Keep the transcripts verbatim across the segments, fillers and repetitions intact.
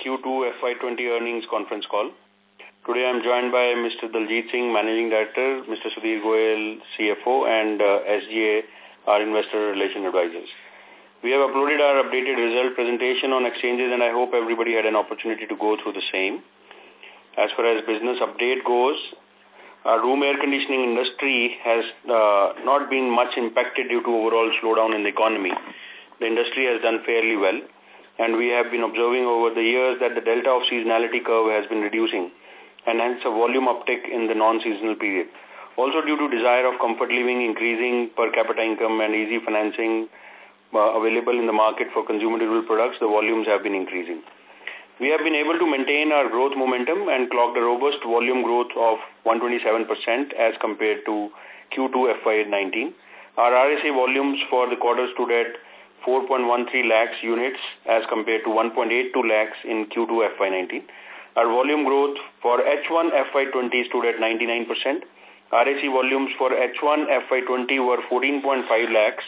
Q two F Y twenty earnings conference call. Today I am joined by Mister Daljit Singh, Managing Director, Mister Sudhir Goyal, C F O, and uh, S G A, our Investor Relation Advisors. We have uploaded our updated result presentation on exchanges, and I hope everybody had an opportunity to go through the same. As far as business update goes, our room air conditioning industry has uh, not been much impacted due to overall slowdown in the economy. The industry has done fairly well, and we have been observing over the years that the delta of seasonality curve has been reducing, and hence a volume uptick in the non-seasonal period. Also due to desire of comfort living, increasing per capita income and easy financing uh, available in the market for consumer durable products, the volumes have been increasing. We have been able to maintain our growth momentum and clocked a robust volume growth of one hundred twenty-seven percent as compared to Q two F Y nineteen. Our R S A volumes for the quarter stood at four point one three lakhs units as compared to one point eight two lakhs in Q two F Y nineteen. Our volume growth for H one F Y twenty stood at ninety-nine percent. R A C volumes for H one F Y twenty were fourteen point five lakhs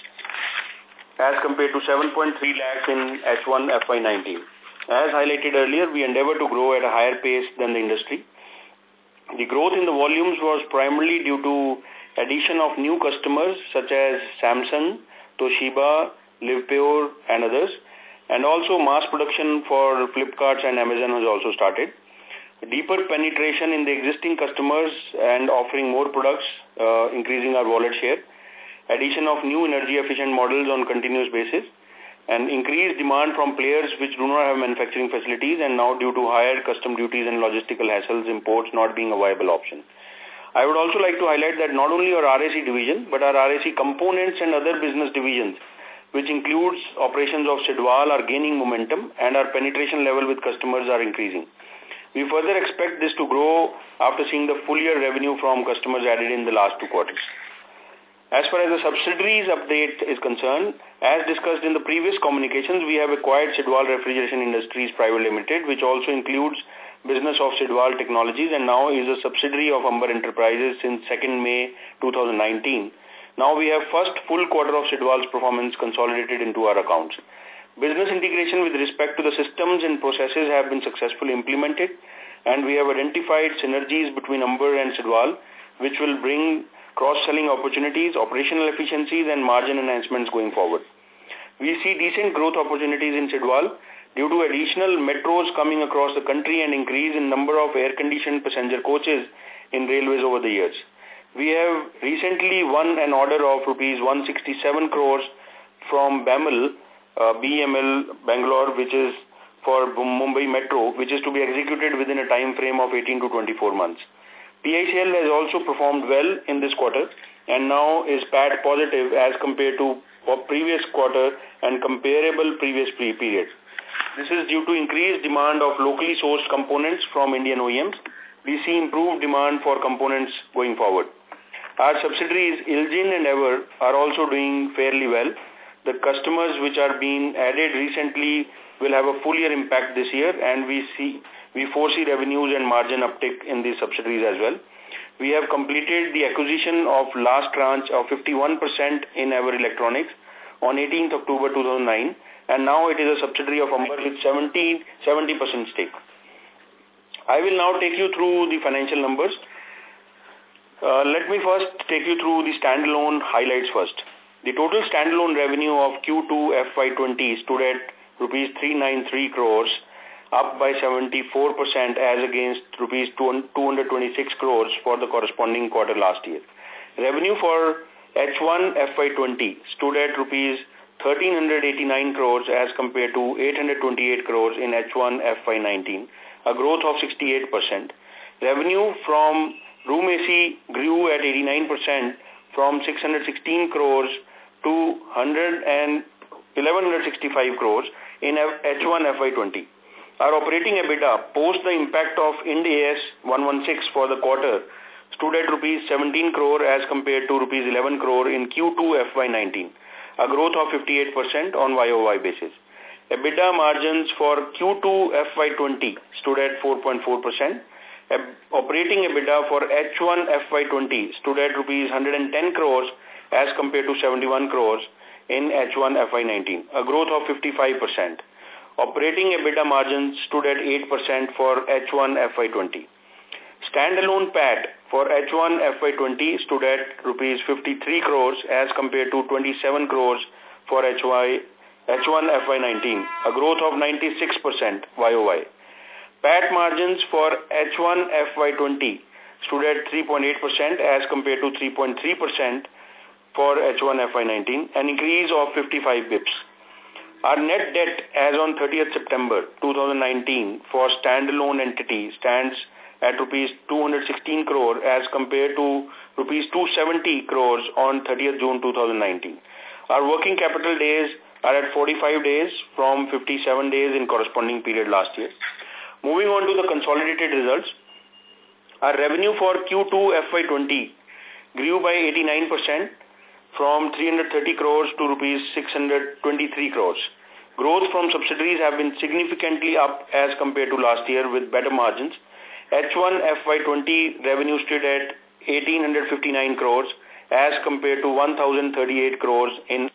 as compared to seven point three lakhs in H one F Y nineteen. As highlighted earlier, we endeavor to grow at a higher pace than the industry. The growth in the volumes was primarily due to addition of new customers such as Samsung, Toshiba, Livpure, and others, and also mass production for Flipkart and Amazon has also started. Deeper penetration in the existing customers and offering more products, uh, increasing our wallet share, addition of new energy efficient models on continuous basis, and increased demand from players which do not have manufacturing facilities, and now due to higher custom duties and logistical hassles, imports not being a viable option. I would also like to highlight that not only our R A C division, but our R A C components and other business divisions, which includes operations of Sidwal, are gaining momentum, and our penetration level with customers are increasing. We further expect this to grow after seeing the full year revenue from customers added in the last two quarters. As far as the subsidiaries update is concerned, as discussed in the previous communications, we have acquired Sidwal Refrigeration Industries Private Limited, which also includes business of Sidwal Technologies and now is a subsidiary of Amber Enterprises since second May two thousand nineteen. Now we have first full quarter of Sidwal's performance consolidated into our accounts. Business integration with respect to the systems and processes have been successfully implemented, and we have identified synergies between Amber and Sidwal, which will bring cross-selling opportunities, operational efficiencies, and margin enhancements going forward. We see decent growth opportunities in Sidwal due to additional metros coming across the country and increase in number of air-conditioned passenger coaches in railways over the years. We have recently won an order of rupees one hundred sixty-seven crores from B M L, uh, B M L Bangalore, which is for Mumbai Metro, which is to be executed within a time frame of eighteen to twenty-four months. P I C L has also performed well in this quarter and now is P A T positive as compared to previous quarter and comparable previous period. This is due to increased demand of locally sourced components from Indian O E Ms. We see improved demand for components going forward. Our subsidiaries I L J I N and Ever are also doing fairly well. The customers which are being added recently will have a full year impact this year, and we see we foresee revenues and margin uptick in these subsidiaries as well. We have completed the acquisition of last tranche of fifty-one percent in Ever Electronics on eighteenth October two thousand nine, and now it is a subsidiary of Amber with seventy percent stake. I will now take you through the financial numbers. Uh, let me first take you through the standalone highlights first. The total standalone revenue of Q two F Y twenty stood at rupees three hundred ninety-three crores, up by seventy-four percent as against rupees two hundred twenty-six crores for the corresponding quarter last year. Revenue for H one F Y twenty stood at rupees one thousand three hundred eighty-nine crores as compared to eight hundred twenty-eight crores in H one F Y nineteen, a growth of sixty-eight percent. Revenue from room A C grew at eighty-nine percent from six hundred sixteen crores to eleven sixty-five crores in H one F Y twenty. Our operating EBITDA, post the impact of Ind A S one sixteen for the quarter, stood at rupees seventeen crore as compared to rupees eleven crore in Q two F Y nineteen, a growth of fifty-eight percent on Y O Y basis. EBITDA margins for Q two F Y twenty stood at four point four percent. Operating EBITDA for H one F Y twenty stood at rupees one hundred ten crores as compared to seventy-one crores in H one F Y nineteen, a growth of fifty-five percent. Operating EBITDA margins stood at eight percent for H one F Y twenty. Standalone P A T for H one F Y twenty stood at rupees fifty-three crores as compared to twenty-seven crores for H Y, H one F Y nineteen, a growth of ninety-six percent Y O Y. P A T margins for H one F Y twenty stood at three point eight percent as compared to three point three percent for H one F Y nineteen, an increase of fifty-five bips. Our net debt as on thirtieth September two thousand nineteen for standalone entity stands at rupees two hundred sixteen crore as compared to rupees two hundred seventy crores on thirtieth June two thousand nineteen. Our working capital days are at forty-five days from fifty-seven days in corresponding period last year. Moving on to the consolidated results, our revenue for Q two F Y twenty grew by eighty-nine percent from three hundred thirty crores to rupees six hundred twenty-three crores. Growth from subsidiaries have been significantly up as compared to last year with better margins. H one F Y twenty revenue stood at one thousand eight hundred fifty-nine crores as compared to one thousand thirty-eight crores in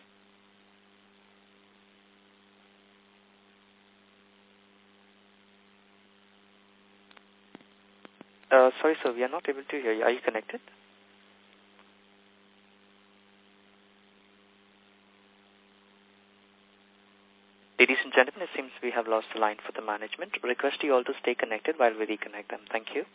Uh, sorry, sir, we are not able to hear you. Are you connected? Ladies and gentlemen, it seems we have lost the line for the management. Request you all to stay connected while we reconnect them. Thank you.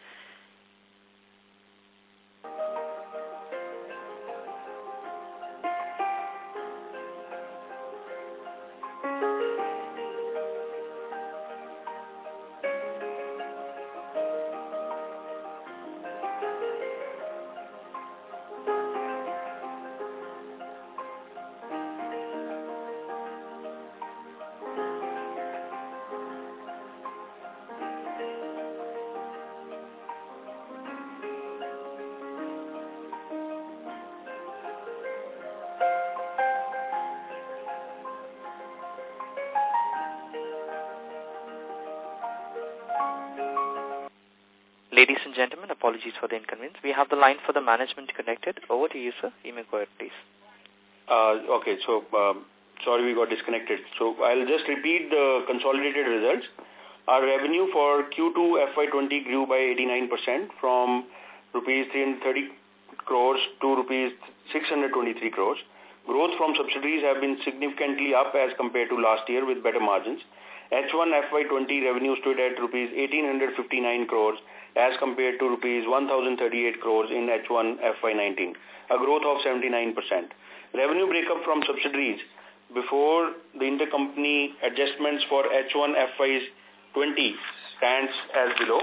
Ladies and gentlemen, apologies for the inconvenience. We have the line for the management connected. Over to you, sir. You may go ahead, please. Uh, okay, so um, sorry we got disconnected. So I'll just repeat the consolidated results. Our revenue for Q two F Y twenty grew by eighty-nine percent from rupees three hundred thirty crores to rupees six hundred twenty-three crores. Growth from subsidiaries have been significantly up as compared to last year with better margins. H one F Y twenty revenue stood at rupees one thousand eight hundred fifty-nine crores as compared to rupees one thousand thirty-eight crores in H one F Y nineteen, a growth of seventy-nine percent. Revenue breakup from subsidiaries before the intercompany adjustments for H one F Y twenty stands as below.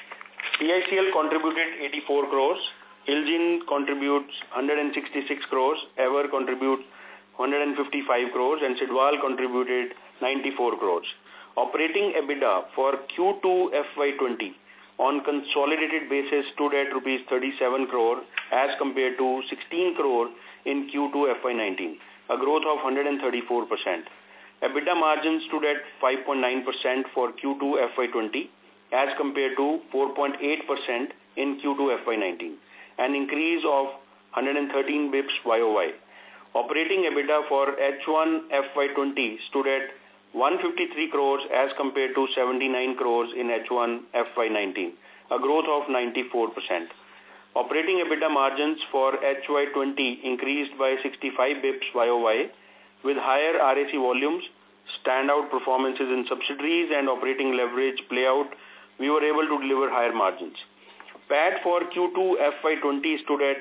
T I C L contributed eighty-four crores, Ilgin contributes one hundred sixty-six crores, Ever contributes one hundred fifty-five crores, and Sidwal contributed ninety-four crores. Operating EBITDA for Q two F Y twenty on consolidated basis stood at rupees thirty-seven crore as compared to sixteen crore in Q two F Y nineteen, a growth of one hundred thirty-four percent. EBITDA margin stood at five point nine percent for Q two F Y twenty as compared to four point eight percent in Q two F Y nineteen, an increase of one hundred thirteen bips Y O Y. Operating EBITDA for H one F Y twenty stood at one hundred fifty-three crores as compared to seventy-nine crores in H one F Y nineteen, a growth of ninety-four percent. Operating EBITDA margins for H Y twenty increased by sixty-five bips Y O Y with higher R A C volumes, standout performances in subsidiaries and operating leverage play out. We were able to deliver higher margins. P A T for Q two F Y twenty stood at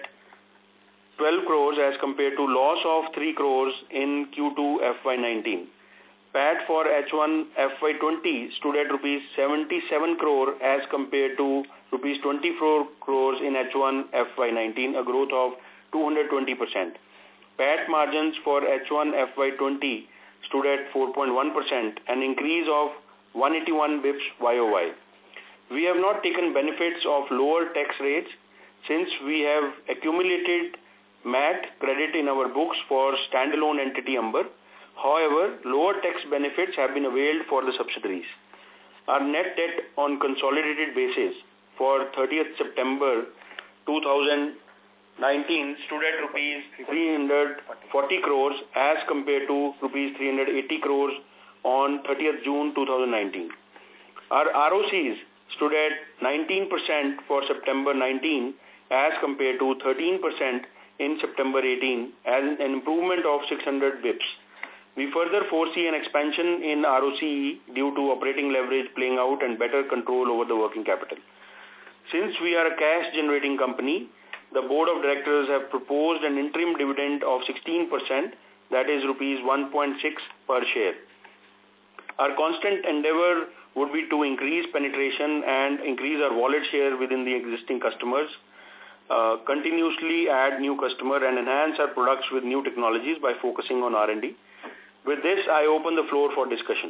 twelve crores as compared to loss of three crores in Q two F Y nineteen. P A T for H one F Y twenty stood at rupees seventy-seven crore as compared to rupees twenty-four crores in H one F Y nineteen, a growth of two hundred twenty percent. P A T margins for H one F Y twenty stood at four point one percent, an increase of one hundred eighty-one bips Y O Y. We have not taken benefits of lower tax rates since we have accumulated M A T credit in our books for standalone entity Amber. However, lower tax benefits have been availed for the subsidiaries. Our net debt on consolidated basis for thirtieth September two thousand nineteen stood at rupees three hundred forty crores as compared to rupees three hundred eighty crores on thirtieth June two thousand nineteen. Our R O Cs stood at nineteen percent for September nineteen as compared to thirteen percent in September eighteen, as an improvement of six hundred bips. We further foresee an expansion in R O C E due to operating leverage playing out and better control over the working capital. Since we are a cash-generating company, the Board of Directors have proposed an interim dividend of sixteen percent, that is rupees one point six per share. Our constant endeavor would be to increase penetration and increase our wallet share within the existing customers, uh, continuously add new customer and enhance our products with new technologies by focusing on R and D. With this, I open the floor for discussion.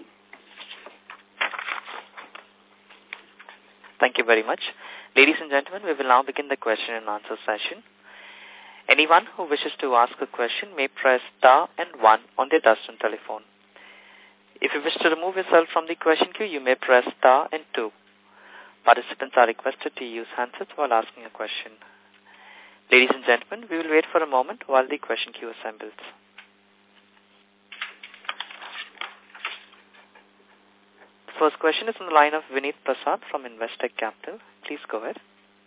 Thank you very much. Ladies and gentlemen, we will now begin the question and answer session. Anyone who wishes to ask a question may press star and one on their touchtone telephone. If you wish to remove yourself from the question queue, you may press star and two. Participants are requested to use handsets while asking a question. Ladies and gentlemen, we will wait for a moment while the question queue assembles. The first question is on the line of Vineet Prasad from Investec Capital. Please go ahead.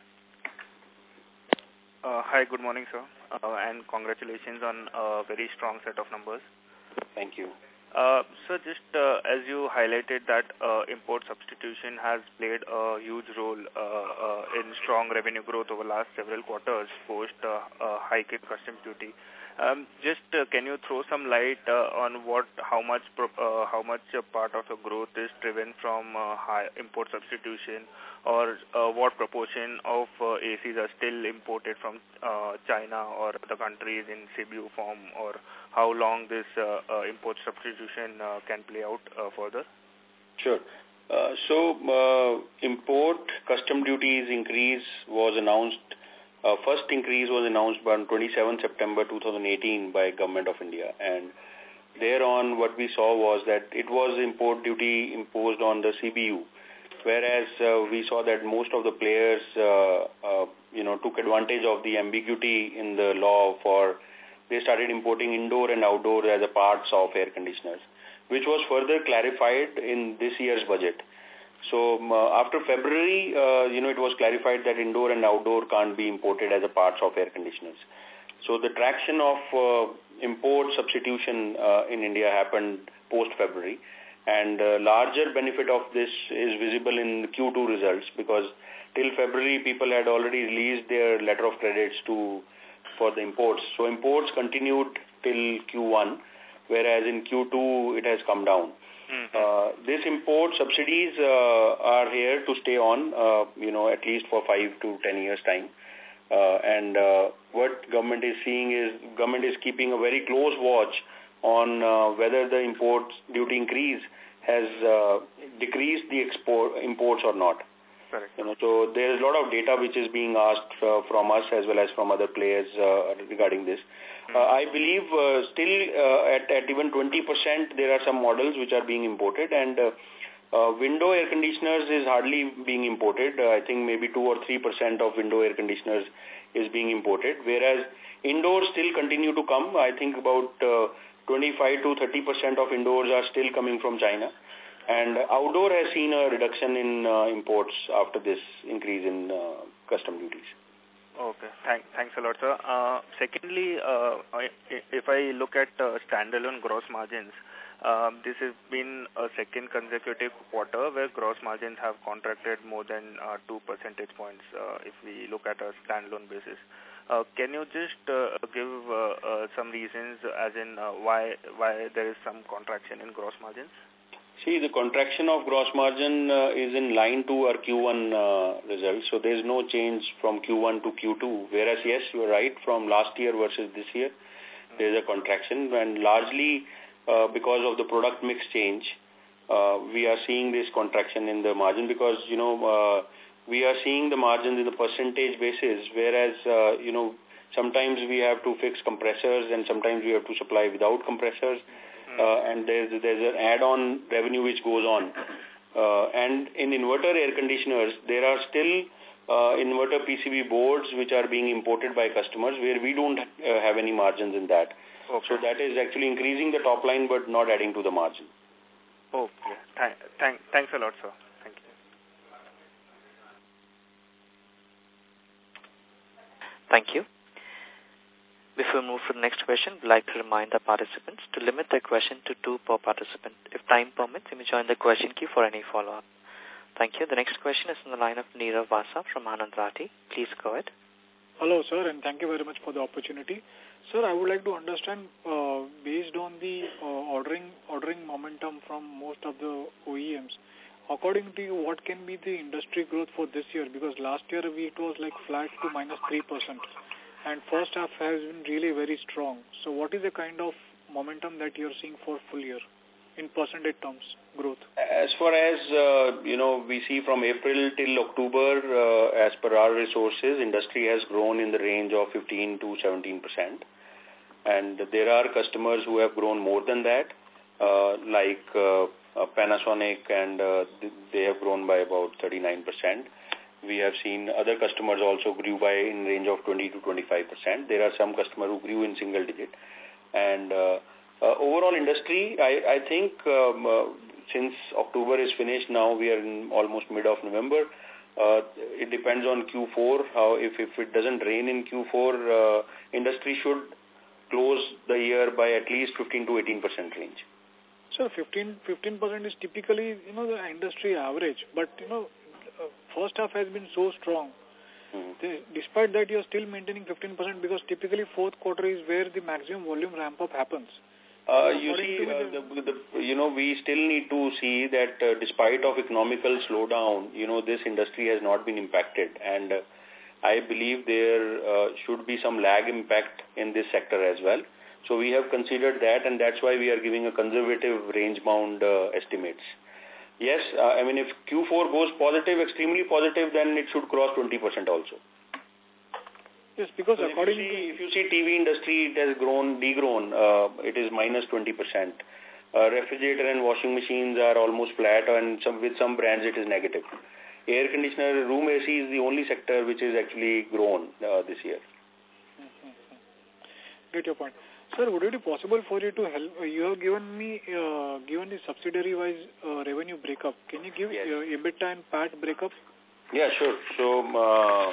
Uh, hi, good morning, sir, uh, and congratulations on a very strong set of numbers. Thank you. Uh, so just uh, as you highlighted that uh, import substitution has played a huge role uh, uh, in strong revenue growth over last several quarters post uh, uh, hike in customs duty. Um, just uh, can you throw some light uh, on what, how much, pro, uh, how much uh, part of the growth is driven from uh, high import substitution, or uh, what proportion of uh, A Cs are still imported from uh, China or the countries in C B U form, or how long this uh, uh, import substitution uh, can play out uh, further? Sure. Uh, so, uh, import custom duties increase was announced. Uh, first increase was announced on twenty-seventh September two thousand eighteen by Government of India, and thereon what we saw was that it was import duty imposed on the C B U, whereas uh, we saw that most of the players, uh, uh, you know, took advantage of the ambiguity in the law for, they started importing indoor and outdoor as a parts of air conditioners, which was further clarified in this year's budget. So um, uh, after February, uh, you know, it was clarified that indoor and outdoor can't be imported as a parts of air conditioners. So the traction of uh, import substitution uh, in India happened post-February, and uh, larger benefit of this is visible in Q two results, because till February people had already released their letter of credits to for the imports. So imports continued till Q one, whereas in Q two it has come down. Mm-hmm. Uh, this import subsidies uh, are here to stay on, uh, you know, at least for five to ten years time. Uh, and uh, what government is seeing is, government is keeping a very close watch on uh, whether the import duty increase has uh, decreased the export imports or not. Correct. You know, so there is a lot of data which is being asked uh, from us as well as from other players uh, regarding this. Uh, I believe uh, still uh, at, at even twenty percent there are some models which are being imported, and uh, uh, window air conditioners is hardly being imported. Uh, I think maybe two or three percent of window air conditioners is being imported, whereas indoors still continue to come. I think about uh, twenty-five to thirty percent of indoors are still coming from China. And outdoor has seen a reduction in uh, imports after this increase in uh, custom duties. Okay, Thank, thanks a lot, sir. Uh, secondly, uh, if I look at uh, standalone gross margins, um, this has been a second consecutive quarter where gross margins have contracted more than uh, two percentage points uh, if we look at a standalone basis. Uh, can you just uh, give uh, uh, some reasons as in uh, why why there is some contraction in gross margins? See, the contraction of gross margin uh, is in line to our Q one uh, results. So there is no change from Q one to Q two. Whereas, yes, you are right, from last year versus this year, there is a contraction. And largely uh, because of the product mix change, uh, we are seeing this contraction in the margin, because, you know, uh, we are seeing the margins in the percentage basis, whereas, uh, you know, sometimes we have to fix compressors and sometimes we have to supply without compressors. Uh, and there's there's an add-on revenue which goes on. Uh, and in inverter air conditioners, there are still uh, inverter P C B boards which are being imported by customers where we don't uh, have any margins in that. Okay. So that is actually increasing the top line but not adding to the margin. Okay. Thank, thank, thanks a lot, sir. Thank you. Thank you. Before we move to the next question, we'd like to remind the participants to limit their question to two per participant. If time permits, you may join the question queue for any follow-up. Thank you. The next question is on the line of Nirav Vasa from Anand Rathi. Please go ahead. Hello, sir, and thank you very much for the opportunity. Sir, I would like to understand, uh, based on the uh, ordering ordering momentum from most of the O E Ms, according to you, what can be the industry growth for this year? Because last year we, it was like flat to minus three percent, and first half has been really very strong. So what is the kind of momentum that you're seeing for full year in percentage terms growth? As far as, uh, you know, we see from April till October, uh, as per our resources, industry has grown in the range of fifteen to seventeen percent. And there are customers who have grown more than that, uh, like uh, uh, Panasonic, and uh, they have grown by about thirty-nine percent. We have seen other customers also grew by in range of twenty to twenty-five percent. There are some customers who grew in single digit. And uh, uh, overall industry, I, I think um, uh, since October is finished now, we are in almost mid of November. Uh, it depends on Q four. How if, if it doesn't rain in Q four, uh, industry should close the year by at least fifteen to eighteen percent range. So fifteen percent is typically, you know, the industry average. But, you know, uh, first half has been so strong. Mm-hmm. the, despite that, you're still maintaining fifteen percent because typically fourth quarter is where the maximum volume ramp-up happens. Uh, you see, uh, the, the, you know, we still need to see that uh, despite of economical slowdown, you know, this industry has not been impacted. And uh, I believe there uh, should be some lag impact in this sector as well. So we have considered that, and that's why we are giving a conservative range-bound uh, estimates. Yes, uh, I mean, if Q four goes positive, extremely positive, then it should cross twenty percent also. Yes, because so according if you, see, to... if you see T V industry, it has grown, degrown. Uh, it is minus twenty percent. Uh, refrigerator and washing machines are almost flat, and some with some brands it is negative. Air conditioner, room A C is the only sector which is actually grown uh, this year. Mm-hmm. Get your point. Sir, would it be possible for you to help? Uh, you have given me, uh, given the subsidiary-wise uh, revenue breakup. Can you give yes. uh, EBITDA and P A T breakup? Yeah, sure. So, uh,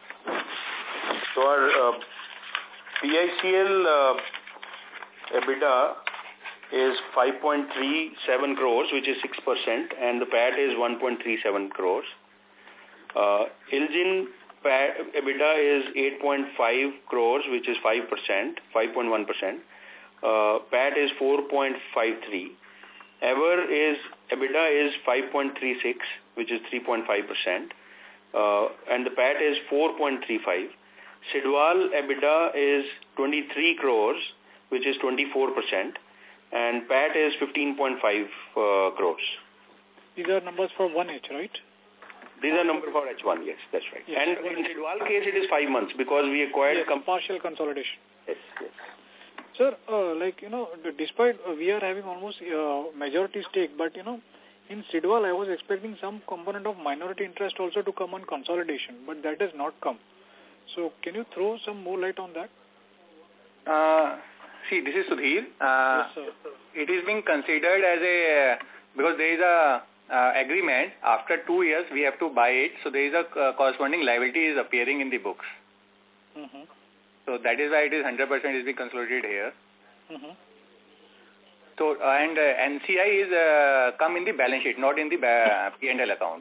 so our uh, P I C L uh, EBITDA is five point three seven crores, which is six percent, and the P A T is one point three seven crores. Uh, ILJIN EBITDA is eight point five crores, which is five percent, five point one percent. Uh, P A T is four point five three. Ever is EBITDA is five point three six, which is three point five percent. Uh, and the P A T is four point three five. Sidwal EBITDA is twenty-three crores, which is twenty-four percent. And P A T is fifteen point five uh, crores. These are numbers for one H, right? These are numbers for H one, yes, that's right. Yes, and in Sidwal case, it is five months because we acquired... Yes, partial consolidation. Yes, yes. Sir, uh, like, you know, despite uh, we are having almost uh, majority stake, but, you know, in Sidwal, I was expecting some component of minority interest also to come on consolidation, but that has not come. So, can you throw some more light on that? Uh, see, this is Sudhir. Uh, yes, sir. It is being considered as a, because there is a uh, agreement, after two years we have to buy it, so there is a uh, corresponding liability is appearing in the books. Mm-hmm. So that is why it is one hundred percent is being consolidated here. Mm-hmm. So, uh, and uh, N C I is uh, come in the balance sheet, not in the uh, P and L account.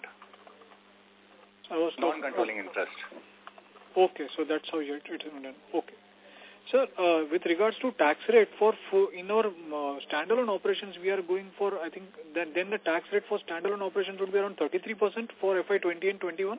Non-controlling interest. Okay, so that's how it is done. Okay. Sir, uh, with regards to tax rate, for, for in our uh, standalone operations, we are going for, I think, that then the tax rate for standalone operations would be around thirty-three percent for F Y twenty and twenty-one?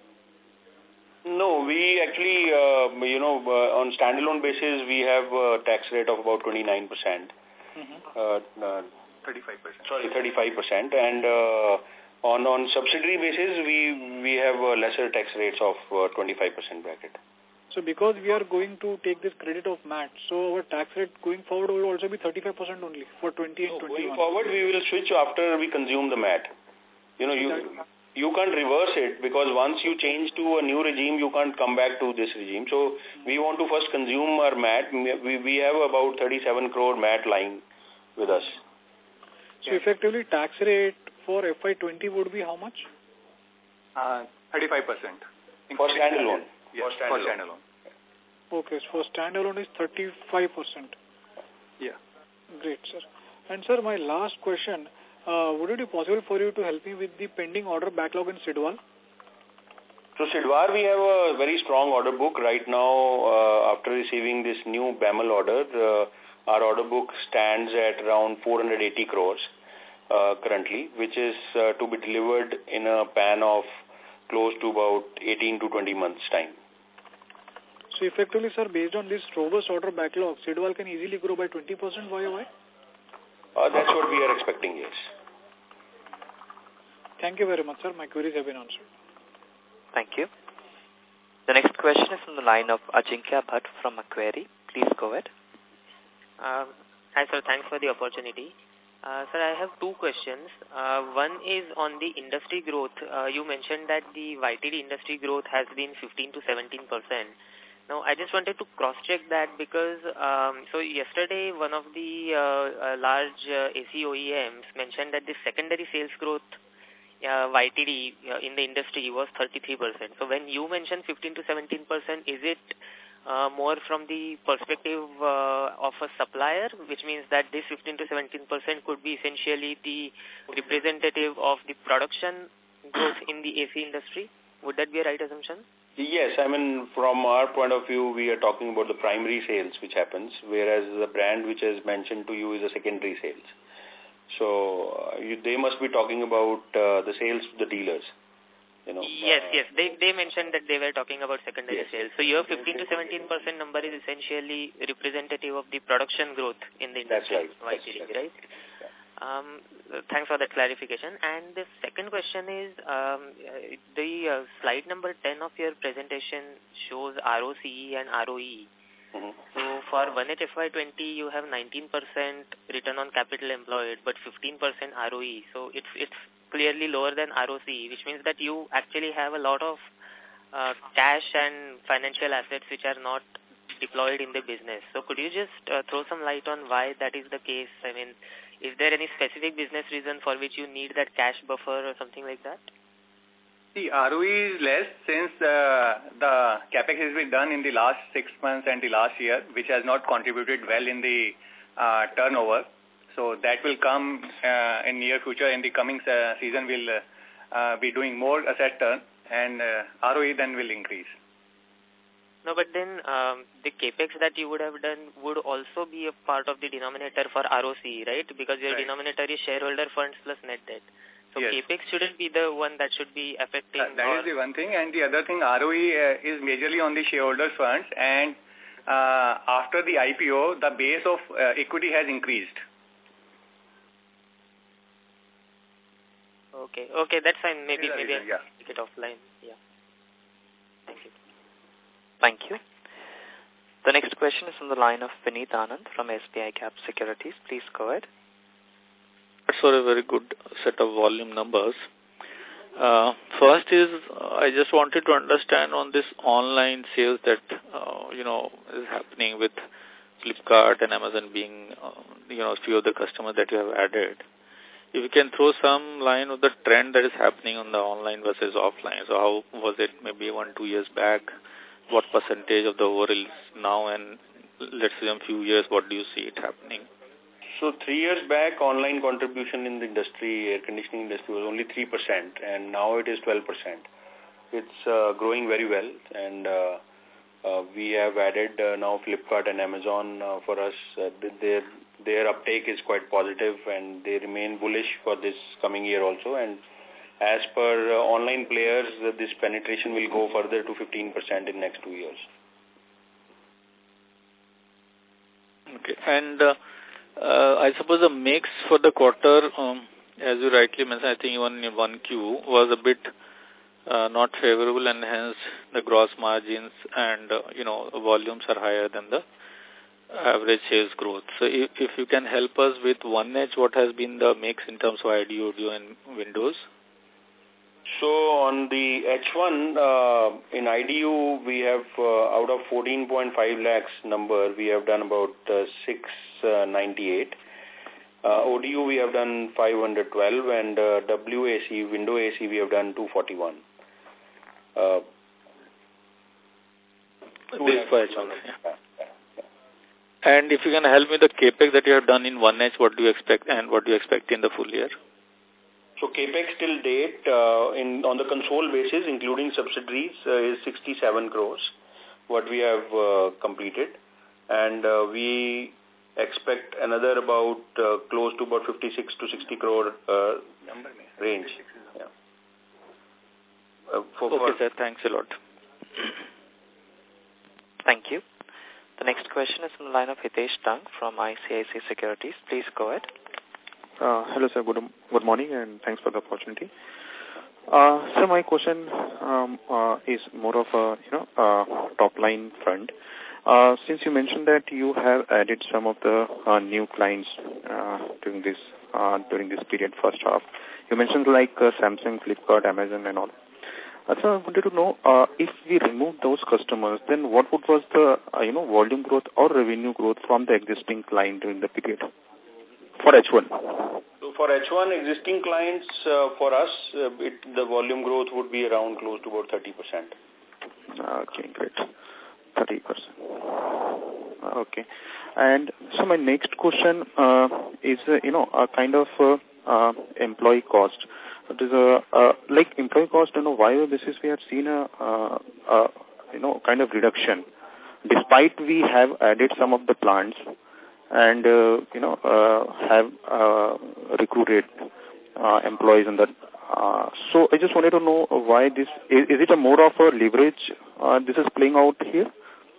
No, we actually, uh, you know, uh, on standalone basis, we have a tax rate of about twenty-nine percent. Mm-hmm. uh, uh, thirty-five percent. Sorry, thirty-five percent. And uh, on, on subsidiary basis, we, we have uh, lesser tax rates of uh, twenty-five percent bracket. So because we are going to take this credit of M A T, so our tax rate going forward will also be thirty-five percent only for twenty and so twenty-one. Going forward, we will switch after we consume the M A T. You know, you, you can't reverse it because once you change to a new regime, you can't come back to this regime. So we want to first consume our M A T. We, we have about thirty-seven crore M A T lying with us. So yeah. Effectively, tax rate for F Y twenty would be how much? Uh, thirty-five percent. For standalone. Yes, for standalone. For standalone. Okay, so for standalone is thirty-five percent. Yeah. Great, sir. And sir, my last question, uh, would it be possible for you to help me with the pending order backlog in Sidwal? So Sidwal, we have a very strong order book right now. Uh, after receiving this new B A M L order, uh, our order book stands at around four hundred eighty crores uh, currently, which is uh, to be delivered in a pan of close to about eighteen to twenty months' time. So effectively, sir, based on this robust order backlog, Sidwal can easily grow by twenty percent Y O Y? Uh, that's what we are expecting, yes. Thank you very much, sir. My queries have been answered. Thank you. The next question is from the line of Ajinkya Bhatt from Macquarie. Please go ahead. Uh, hi, sir. Thanks for the opportunity. Uh, sir, I have two questions. Uh, one is on the industry growth. Uh, you mentioned that the Y T D industry growth has been fifteen to seventeen percent. Now, I just wanted to cross-check that because, um, so yesterday one of the uh, uh, large uh, A C O E Ms mentioned that the secondary sales growth uh, Y T D uh, in the industry was thirty-three percent. So when you mention fifteen to seventeen percent, is it uh, more from the perspective uh, of a supplier, which means that this fifteen to seventeen percent could be essentially the representative of the production growth in the A C industry? Would that be a right assumption? Yes, I mean, from our point of view, we are talking about the primary sales which happens, whereas the brand which is mentioned to you is a secondary sales. So uh, you, they must be talking about uh, the sales to the dealers. You know. Yes, uh, yes. They they mentioned that they were talking about secondary yes. sales. So your fifteen to seventeen percent number is essentially representative of the production growth in the industry. That's right. That's right? Um, thanks for that clarification. And the second question is, um, the uh, slide number ten of your presentation shows R O C E and R O E. Mm-hmm. So for one H F Y twenty, you have nineteen percent return on capital employed, but fifteen percent R O E. So it's it's clearly lower than R O C E, which means that you actually have a lot of uh, cash and financial assets which are not deployed in the business. So could you just uh, throw some light on why that is the case? I mean, is there any specific business reason for which you need that cash buffer or something like that? The R O E is less since uh, the capex has been done in the last six months and the last year, which has not contributed well in the uh, turnover. So that will come uh, in near future. In the coming uh, season, we'll uh, uh, be doing more asset turn, and uh, R O E then will increase. No, but then um, the capex that you would have done would also be a part of the denominator for R O C E, right? Because your right. denominator is shareholder funds plus net debt. So yes. capex shouldn't be the one that should be affecting. Uh, that is the one thing, and the other thing, R O E uh, is majorly on the shareholder funds, and uh, after the I P O, the base of uh, equity has increased. Okay, okay, that's fine. Maybe, maybe reason, I'll yeah. take it offline. Yeah. Thank you. Thank you. The next question is from the line of Vineet Anand from S B I Cap Securities. Please go ahead. That's for a very good set of volume numbers. Uh, first is, uh, I just wanted to understand on this online sales that, uh, you know, is happening with Flipkart and Amazon being, uh, you know, a few of the customers that you have added. If you can throw some line of the trend that is happening on the online versus offline. So how was it maybe one, two years back? What percentage of the overall is now, and let's say in a few years, what do you see it happening? So three years back, online contribution in the industry, air conditioning industry, was only three percent, and now it is twelve percent. It's uh, growing very well, and uh, uh, we have added uh, now Flipkart and Amazon uh, for us. Uh, their, their uptake is quite positive, and they remain bullish for this coming year also. And as per uh, online players, uh, this penetration will go further to fifteen percent in next two years. Okay. And uh, uh, I suppose the mix for the quarter, um, as you rightly mentioned, I think even in one Q was a bit uh, not favorable, and hence the gross margins and, uh, you know, volumes are higher than the average sales growth. So if, if you can help us with one H, what has been the mix in terms of I D, audio and Windows? So on the H one, uh, in I D U, we have, uh, out of fourteen point five lakhs number, we have done about uh, six ninety-eight. Uh, O D U we have done five hundred twelve, and uh, W A C, window A C, we have done two forty-one. Uh, this for H one. Yeah. And if you can help me, the capex that you have done in one H, what do you expect, and what do you expect in the full year? So capex till date, uh, in on the console basis, including subsidiaries, uh, is sixty-seven crores, what we have uh, completed, and uh, we expect another about uh, close to about fifty-six to sixty crore uh, range. Yeah. Uh, for, okay, for sir. Thanks a lot. Thank you. The next question is from the line of Hitesh Tang from I C I C I Securities. Please go ahead. Uh, hello, sir. Good, good morning, and thanks for the opportunity. Uh, so my question um, uh, is more of a you know uh, top line front. Uh, since you mentioned that you have added some of the uh, new clients uh, during this uh, during this period, first half, you mentioned like uh, Samsung, Flipkart, Amazon, and all. Uh, so I wanted to know uh, if we remove those customers, then what would was the uh, you know volume growth or revenue growth from the existing client during the period for H one? So for H one, existing clients uh, for us, uh, it, the volume growth would be around close to about thirty percent. Okay, great. thirty percent. Okay. And so my next question uh, is, uh, you know, a kind of uh, uh, employee cost. It is a, uh, like employee cost on a Y-o-Y basis, we have seen a, uh, uh, you know, kind of reduction. Despite we have added some of the plants and, uh, you know, uh, have uh, recruited uh, employees in that. Uh, so I just wanted to know why this, is, is it a more of a leverage uh, this is playing out here?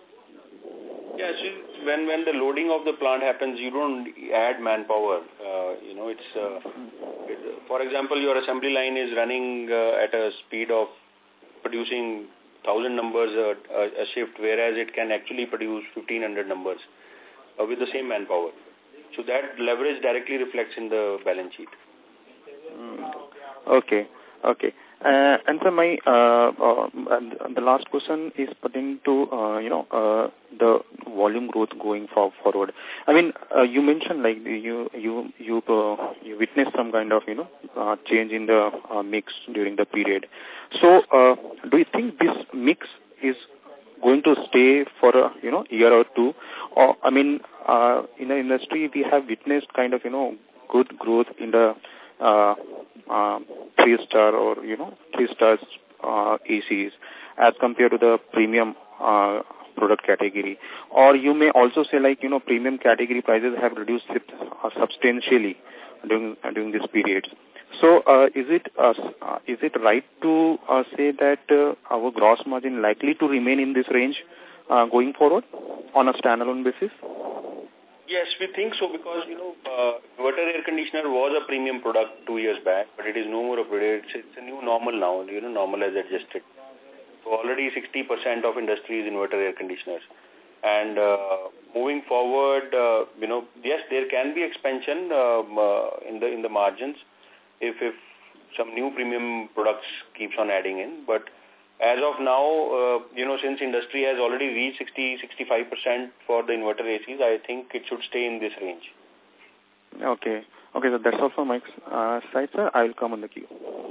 Yes, when when the loading of the plant happens, you don't add manpower. Uh, you know, it's, uh, it, for example, your assembly line is running uh, at a speed of producing one thousand numbers a, a, a shift, whereas it can actually produce fifteen hundred numbers uh, with the same manpower. So that leverage directly reflects in the balance sheet. Mm. Okay, okay. Uh, and so my uh, uh, the last question is pertaining to uh, you know uh, the volume growth going for, forward. I mean, uh, you mentioned like you you you uh, you witnessed some kind of you know uh, change in the uh, mix during the period. So, uh, do you think this mix is going to stay for a you know year or two? Or I mean, uh, in the industry we have witnessed kind of you know good growth in the Uh, uh, three-star or, you know, three-stars uh, A Cs as compared to the premium uh, product category. Or you may also say like, you know, premium category prices have reduced uh, substantially during, uh, during this period. So uh, is it uh, uh, is it right to uh, say that uh, our gross margin likely to remain in this range uh, going forward on a standalone basis? Yes, we think so because, you know, uh, inverter air conditioner was a premium product two years back, but it is no more a product. It's, it's a new normal now, you know, normal has adjusted. So already sixty percent of industry is inverter air conditioners. And uh, moving forward, uh, you know, yes, there can be expansion um, uh, in the in the margins if, if some new premium products keeps on adding in. But as of now, uh, you know, since industry has already reached sixty to sixty-five percent for the inverter A Cs, I think it should stay in this range. Okay. Okay, so that's all from my uh, side, sir. I will come on the queue.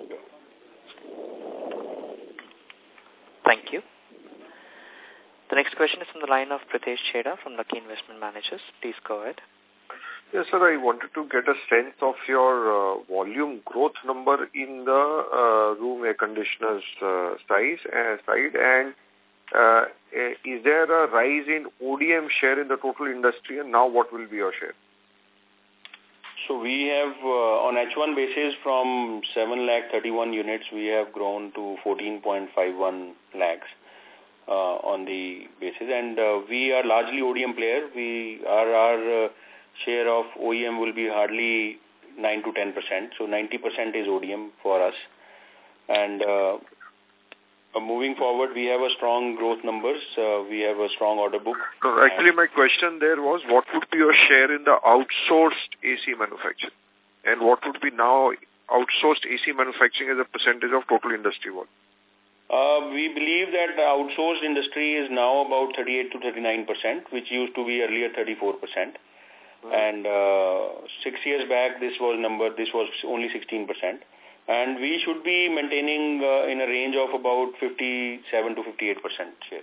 Thank you. The next question is from the line of Pritesh Chheda from Lucky Investment Managers. Please go ahead. Yes, sir, I wanted to get a sense of your uh, volume growth number in the uh, room air conditioners uh, size, uh, side and uh, is there a rise in O D M share in the total industry, and now what will be your share? So we have, uh, on H one basis, from seven lakh thirty-one units, we have grown to fourteen point five one lakhs uh, on the basis. And uh, we are largely O D M player. We are our uh, share of O E M will be hardly nine to ten percent. So ninety percent is O D M for us. And uh, uh, moving forward, we have a strong growth numbers. Uh, we have a strong order book. No, actually, my question there was, what would be your share in the outsourced A C manufacturing? And what would be now outsourced A C manufacturing as a percentage of total industry volume? Uh, we believe that the outsourced industry is now about thirty-eight to thirty-nine percent, which used to be earlier thirty-four percent. And uh, six years back, this was number, this was only sixteen percent. And we should be maintaining uh, in a range of about fifty-seven to fifty-eight percent share.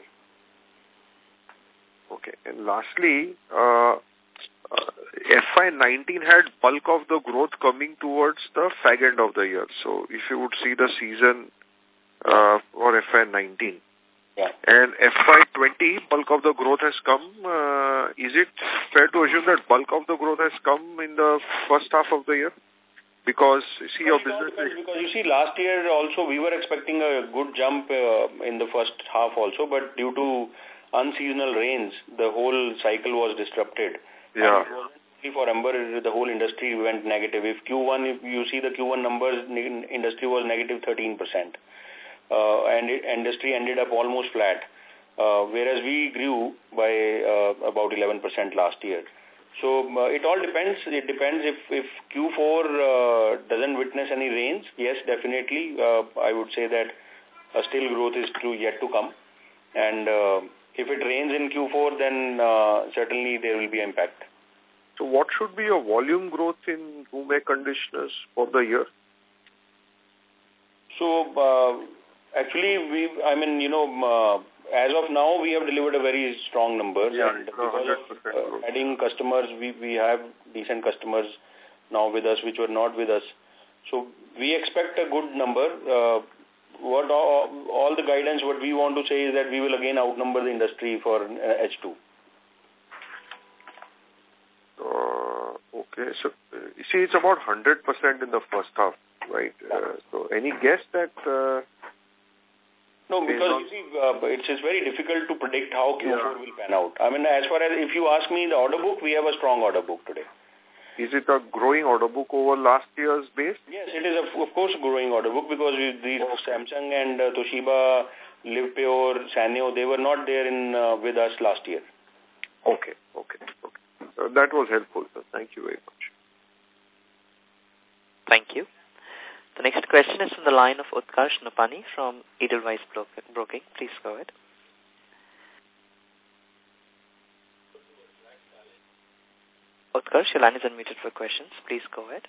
Okay. And lastly, uh, uh, F Y nineteen had bulk of the growth coming towards the fag end of the year. So if you would see the season uh, for F Y nineteen. Yeah. And F Y twenty, bulk of the growth has come. Uh, is it fair to assume that bulk of the growth has come in the first half of the year? Because, see, your business... Because you see, last year also we were expecting a good jump uh, in the first half also, but due to unseasonal rains, the whole cycle was disrupted. Yeah. And it wasn't only for Amber, the whole industry went negative. If Q one, if you see the Q one numbers, industry was negative thirteen percent. Uh, and it, industry ended up almost flat, uh, whereas we grew by uh, about eleven percent last year. So uh, it all depends. It depends if, if Q four uh, doesn't witness any rains. Yes, definitely. Uh, I would say that uh, still growth is to, yet to come. And uh, if it rains in Q four, then uh, certainly there will be impact. So what should be your volume growth in room air conditioners for the year? So uh, actually, we, I mean, you know, uh, as of now, we have delivered a very strong number. Yeah, and because of uh, adding customers, we, we have decent customers now with us, which were not with us. So we expect a good number. Uh, what all, all the guidance, what we want to say is that we will again outnumber the industry for uh, H two. Uh, okay, so uh, you see, it's about one hundred percent in the first half, right? Uh, so any guess that... Uh, No, because you see, uh, it's, it's very difficult to predict how Q four yeah. will pan out. I mean, as far as if you ask me the order book, we have a strong order book today. Is it a growing order book over last year's base? Yes, it is, a, of course, a growing order book because we, these okay. Samsung and uh, Toshiba, Livpure, Sanyo, they were not there in uh, with us last year. Okay, okay, okay. So that was helpful, sir. Thank you very much. Thank you. The next question is from the line of Utkarsh Nopani from Edelweiss Broking. Please go ahead. Utkarsh, your line is unmuted for questions. Please go ahead.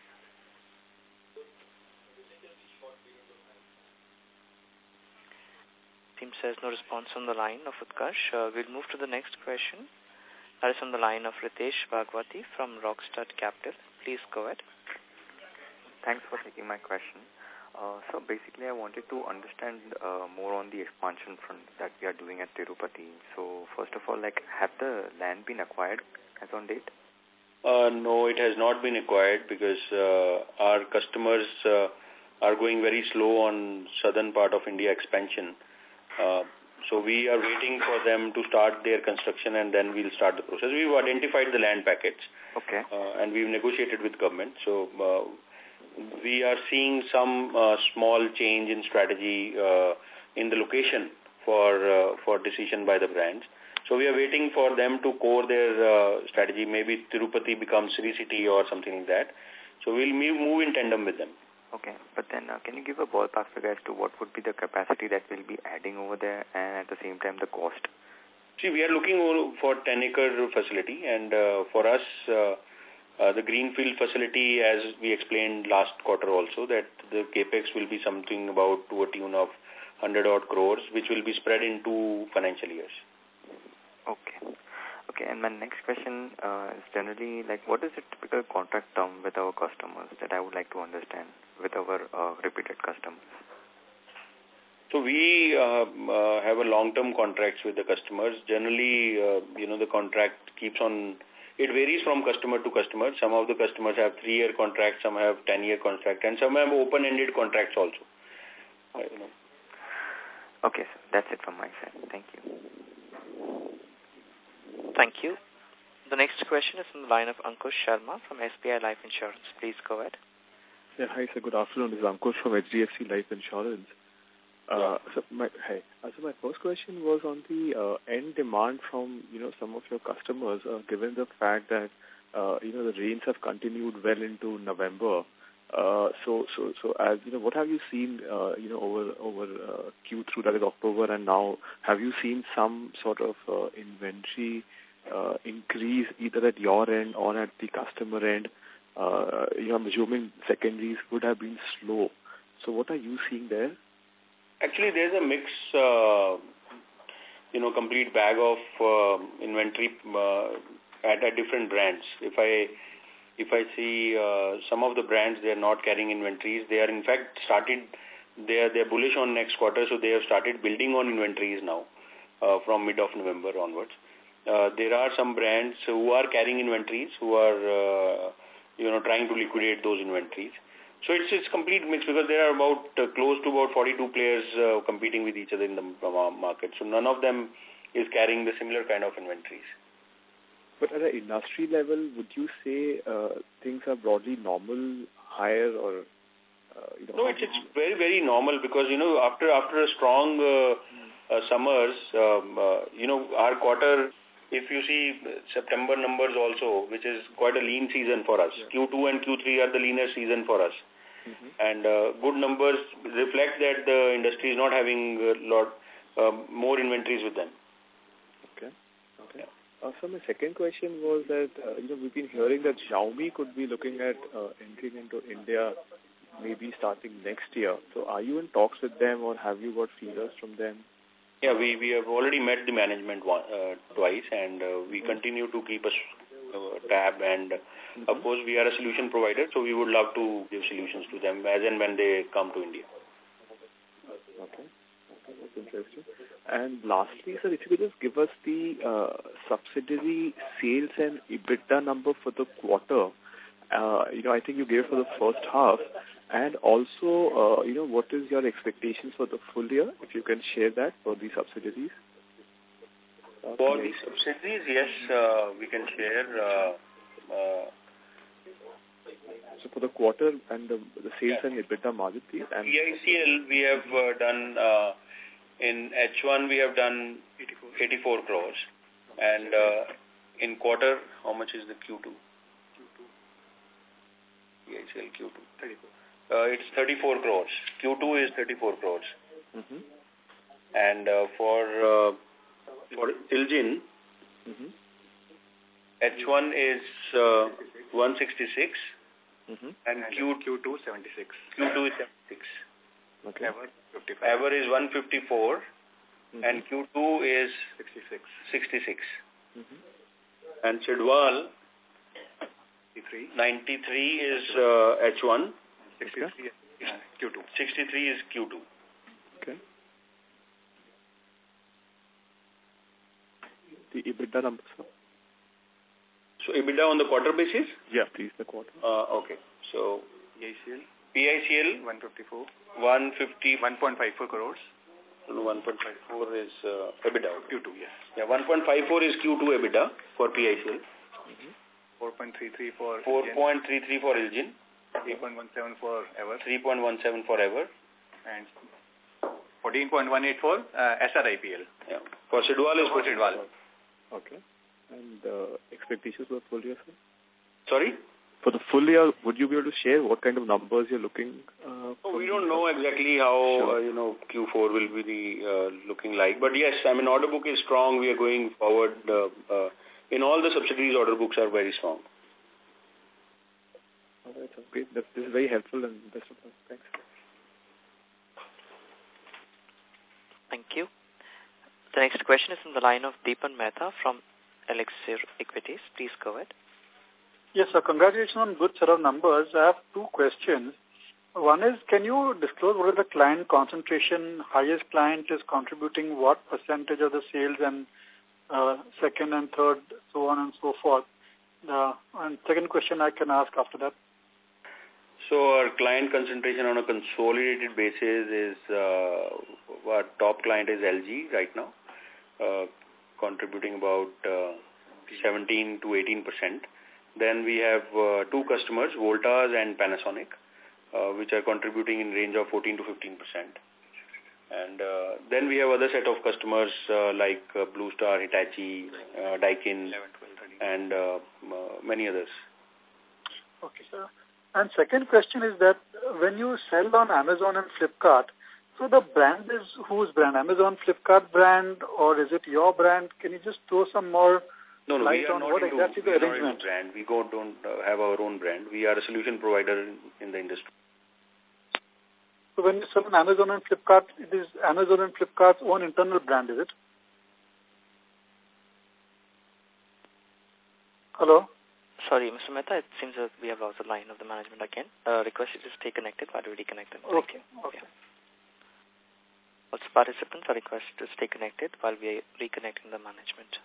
Seems there's no response on the line of Utkarsh. Uh, we'll move to the next question. That is on the line of Ritesh Bhagwati from Rockstud Capital. Please go ahead. Thanks for taking my question. Uh, so basically, I wanted to understand uh, more on the expansion front that we are doing at Tirupati. So first of all, like, have the land been acquired as on date? Uh, no, it has not been acquired because uh, our customers uh, are going very slow on southern part of India expansion. Uh, so we are waiting for them to start their construction and then we'll start the process. We've identified the land packets. Okay. Uh, and we've negotiated with government. So uh, we are seeing some uh, small change in strategy uh, in the location for uh, for decision by the brands. So we are waiting for them to core their uh, strategy. Maybe Tirupati becomes Sri City or something like that. So we'll move in tandem with them. Okay, but then uh, can you give a ballpark figure as to what would be the capacity that we'll be adding over there and at the same time the cost? See, we are looking for ten acre facility and uh, for us, uh, uh, the greenfield facility, as we explained last quarter also, that the capex will be something about to a tune of one hundred odd crores, which will be spread in two financial years. Okay. Okay, and my next question uh, is generally, like, what is the typical contract term with our customers that I would like to understand with our uh, repeated customers? So we uh, uh, have a long-term contracts with the customers. Generally, uh, you know, the contract keeps on, it varies from customer to customer. Some of the customers have three-year contracts, some have ten-year contract, and some have open-ended contracts also. Uh, you know. Okay, sir. That's it from my side. Thank you. Thank you. The next question is from the line of Ankush Sharma from S B I Life Insurance. Please go ahead. Yeah, hi, sir. Good afternoon. This is Ankush from H D F C Life Insurance. Uh, yeah. so my hi. Uh, so my first question was on the uh, end demand from you know some of your customers, uh, given the fact that uh, you know the rains have continued well into November. Uh, so so so as you know, what have you seen uh, you know over over uh, Q through, that is October, and now have you seen some sort of uh, inventory uh, increase either at your end or at the customer end? Uh, you know, I'm assuming secondaries would have been slow. So what are you seeing there? Actually, there's a mix, uh, you know, complete bag of uh, inventory uh, at, at different brands. If I if I see uh, some of the brands, they are not carrying inventories. They are in fact started. They are they are bullish on next quarter, so they have started building on inventories now uh, from mid of November onwards. Uh, there are some brands who are carrying inventories, who are uh, you know trying to liquidate those inventories. So it's it's complete mix because there are about uh, close to about forty-two players uh, competing with each other in the uh, market. So none of them is carrying the similar kind of inventories. But at an industry level, would you say uh, things are broadly normal, higher, or uh, you know? No, it's it's very very normal because you know after after a strong uh, uh, summers, um, uh, you know our quarter. If you see September numbers also, which is quite a lean season for us. Yeah. Q two and Q three are the leaner season for us. Mm-hmm. And uh, good numbers reflect that the industry is not having a lot uh, more inventories with them. Okay. Okay. Yeah. Uh, so my second question was that, uh, you know, we've been hearing that Xiaomi could be looking at uh, entering into India maybe starting next year. So are you in talks with them or have you got feelers from them? Yeah, we, we have already met the management one, uh, twice and uh, we mm-hmm. continue to keep a uh, tab and uh, mm-hmm. of course we are a solution provider, so we would love to give solutions to them as and when they come to India. Okay, okay, that's interesting. And lastly, sir, if you could just give us the uh, subsidiary sales and EBITDA number for the quarter. Uh, you know, I think you gave for the first half. And also, uh, you know, what is your expectations for the full year, if you can share that for the subsidiaries? Uh, for the subsidiaries, yes, uh, we can share. Uh, uh, so for the quarter and the, the sales yeah. and EBITDA margin, please. And P I C L, we have uh, done, uh, in H one, we have done eighty-four crores. And uh, in quarter, how much is the Q two? P I C L Q two. thirty-four. Uh, it's thirty-four crores. Q two is thirty-four crores. Mm-hmm. And uh, for uh, for ILJIN, mm-hmm. H one is uh, one sixty-six mm-hmm. and Q Q two seventy-six. Q two is seventy-six. Okay. Ever fifty-five. Ever is one fifty-four mm-hmm. and Q two is sixty-six. sixty-six. Mm-hmm. And Sidwal ninety-three is uh, H one. sixty-three is Q two. sixty-three is Q two. Okay. The EBITDA numbers. So EBITDA on the quarter basis? Yeah, please, the quarter. Uh, okay. So P I C L. P I C L. one fifty-four. one fifty. one point five four crores. No, one point five four is uh, EBITDA. Q two, yes. Yeah, one point five four is Q two EBITDA for P I C L. Mm-hmm. four point three three for four point three three for ILJIN. three point one seven for Ever. three point one seven for Ever. And fourteen point one eight for uh, S R I P L. Yeah. For Sidwal is for Sidwal. Okay. And uh, expectations for the full year, sir? Sorry? For the full year, would you be able to share what kind of numbers you're looking uh, oh, we don't know exactly how, sure. uh, you know, Q four will be the, uh, looking like. But yes, I mean, order book is strong. We are going forward. Uh, uh, in all the subsidiaries, order books are very strong. All right, okay. This is very helpful and best of luck. Thanks. Thank you. The next question is from the line of Deepan Mehta from Elixir Equities. Please go ahead. Yes, sir. Congratulations on good set of numbers. I have two questions. One is, can you disclose what is the client concentration? Highest client is contributing what percentage of the sales, and uh, second and third, so on and so forth. Uh, and second question I can ask after that. So our client concentration on a consolidated basis is, uh, our top client is L G right now, uh, contributing about uh, seventeen to eighteen percent. Then we have uh, two customers, Voltas and Panasonic, uh, which are contributing in range of fourteen to fifteen percent. And uh, then we have other set of customers uh, like uh, Blue Star, Hitachi, uh, Daikin, and uh, uh, many others. Okay, sir. And second question is that when you sell on Amazon and Flipkart, so the brand is whose brand? Amazon, Flipkart brand, or is it your brand? Can you just throw some more No, no, light we are on not what into, exactly the we are not arrangement? into brand. We go, don't uh, have our own brand. We are a solution provider in, in the industry. So when you sell on Amazon and Flipkart, it is Amazon and Flipkart's own internal brand, is it? Hello? Sorry, Mister Mehta, it seems that we have lost the line of the management again. Uh, request you to stay connected while we reconnect them. Thank Okay, you. okay. Yeah. Also, participants are requested to stay connected while we are reconnecting the management.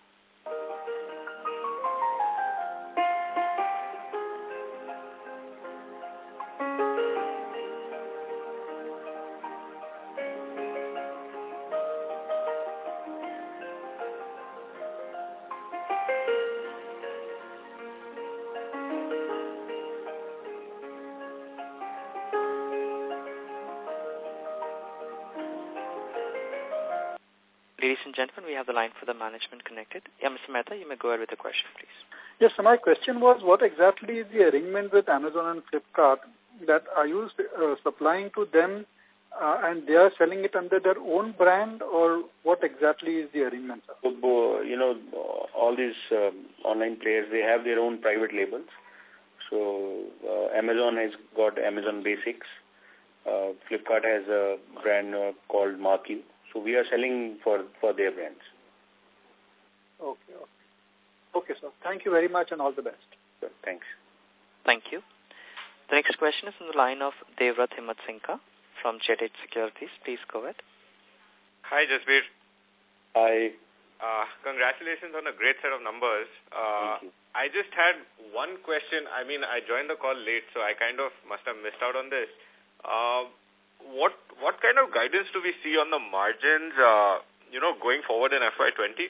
Ladies and gentlemen, we have the line for the management connected. Yeah, Mister Mehta, you may go ahead with the question, please. Yes, so my question was, what exactly is the arrangement with Amazon and Flipkart? That are you uh, supplying to them uh, and they are selling it under their own brand, or what exactly is the arrangement, sir? So, you know, all these um, online players, they have their own private labels. So uh, Amazon has got Amazon Basics. Uh, Flipkart has a brand uh, called Mark You. So we are selling for, for their brands. Okay, okay. Okay, sir. Thank you very much and all the best. Sure, thanks. Thank you. The next question is on the line of Devrat Himmat Singha from Jet Edge Securities. Please go ahead. Hi, Jasbir. Hi. Uh, congratulations on a great set of numbers. Uh, Thank you. I just had one question. I mean, I joined the call late, so I kind of must have missed out on this. Uh, what what kind of guidance do we see on the margins, uh, you know, going forward in F Y twenty?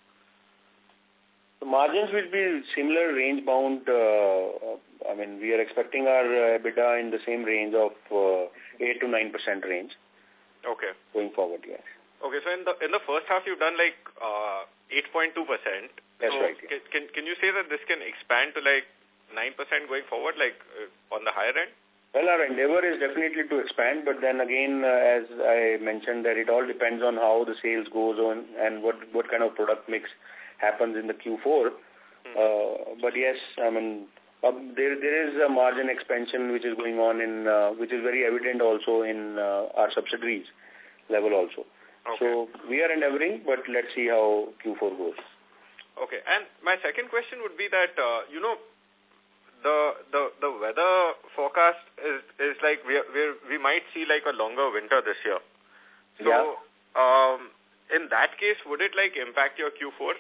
The margins will be similar range bound. Uh, I mean, we are expecting our uh, EBITDA in the same range of uh, eight to nine percent range. Okay. Going forward, yes. Okay, so in the in the first half, you've done like uh, eight point two percent. That's so right. Can, can can you say that this can expand to like nine percent going forward, like uh, on the higher end? Well, our endeavor is definitely to expand, but then again, uh, as I mentioned, that it all depends on how the sales goes on and what what kind of product mix happens in the Q four. Hmm. Uh, but yes, I mean, um, there there is a margin expansion which is going on in, uh, which is very evident also in uh, our subsidiaries level also. Okay. So we are endeavoring, but let's see how Q four goes. Okay, and my second question would be that, uh, you know, the the the weather forecast is is like we we we might see like a longer winter this year. So, yeah. um, in that case, would it like impact your Q four?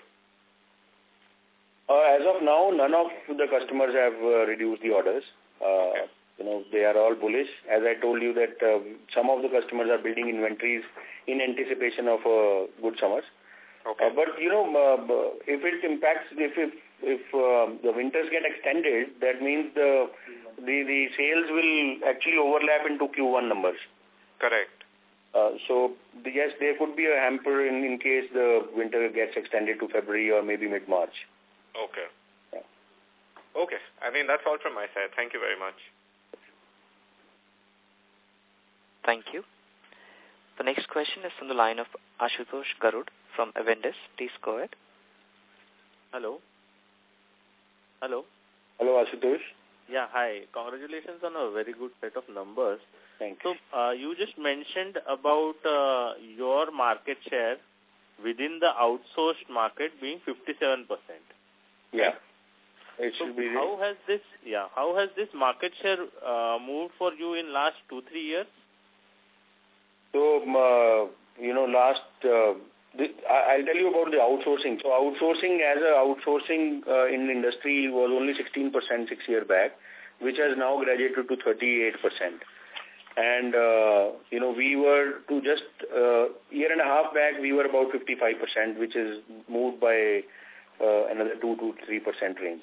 Uh, as of now, none of the customers have uh, reduced the orders. Uh, okay. You know, they are all bullish. As I told you that uh, some of the customers are building inventories in anticipation of uh, good summers. Okay. Uh, but, you know, uh, if it impacts, if if, if uh, the winters get extended, that means the, the, the sales will actually overlap into Q one numbers. Correct. Uh, so, yes, there could be a hamper in, in case the winter gets extended to February or maybe mid-March. Okay. Yeah. Okay. I mean, that's all from my side. Thank you very much. Thank you. The next question is from the line of Ashutosh Garud from Avendus. Please go ahead. Hello. Hello. Hello, Ashutosh. Yeah, hi. Congratulations on a very good set of numbers. Thanks. So, uh, you just mentioned about uh, your market share within the outsourced market being fifty-seven percent. Yeah. It so should be how has this, yeah, how has this market share uh, moved for you in last two, three years? So, um, uh, you know, last, uh, the, I'll tell you about the outsourcing. So, outsourcing as a outsourcing uh, in industry was only sixteen percent six years back, which has now graduated to thirty-eight percent. And, uh, you know, we were to just uh, year and a half back, we were about fifty-five percent, which is moved by uh, another two to three percent range.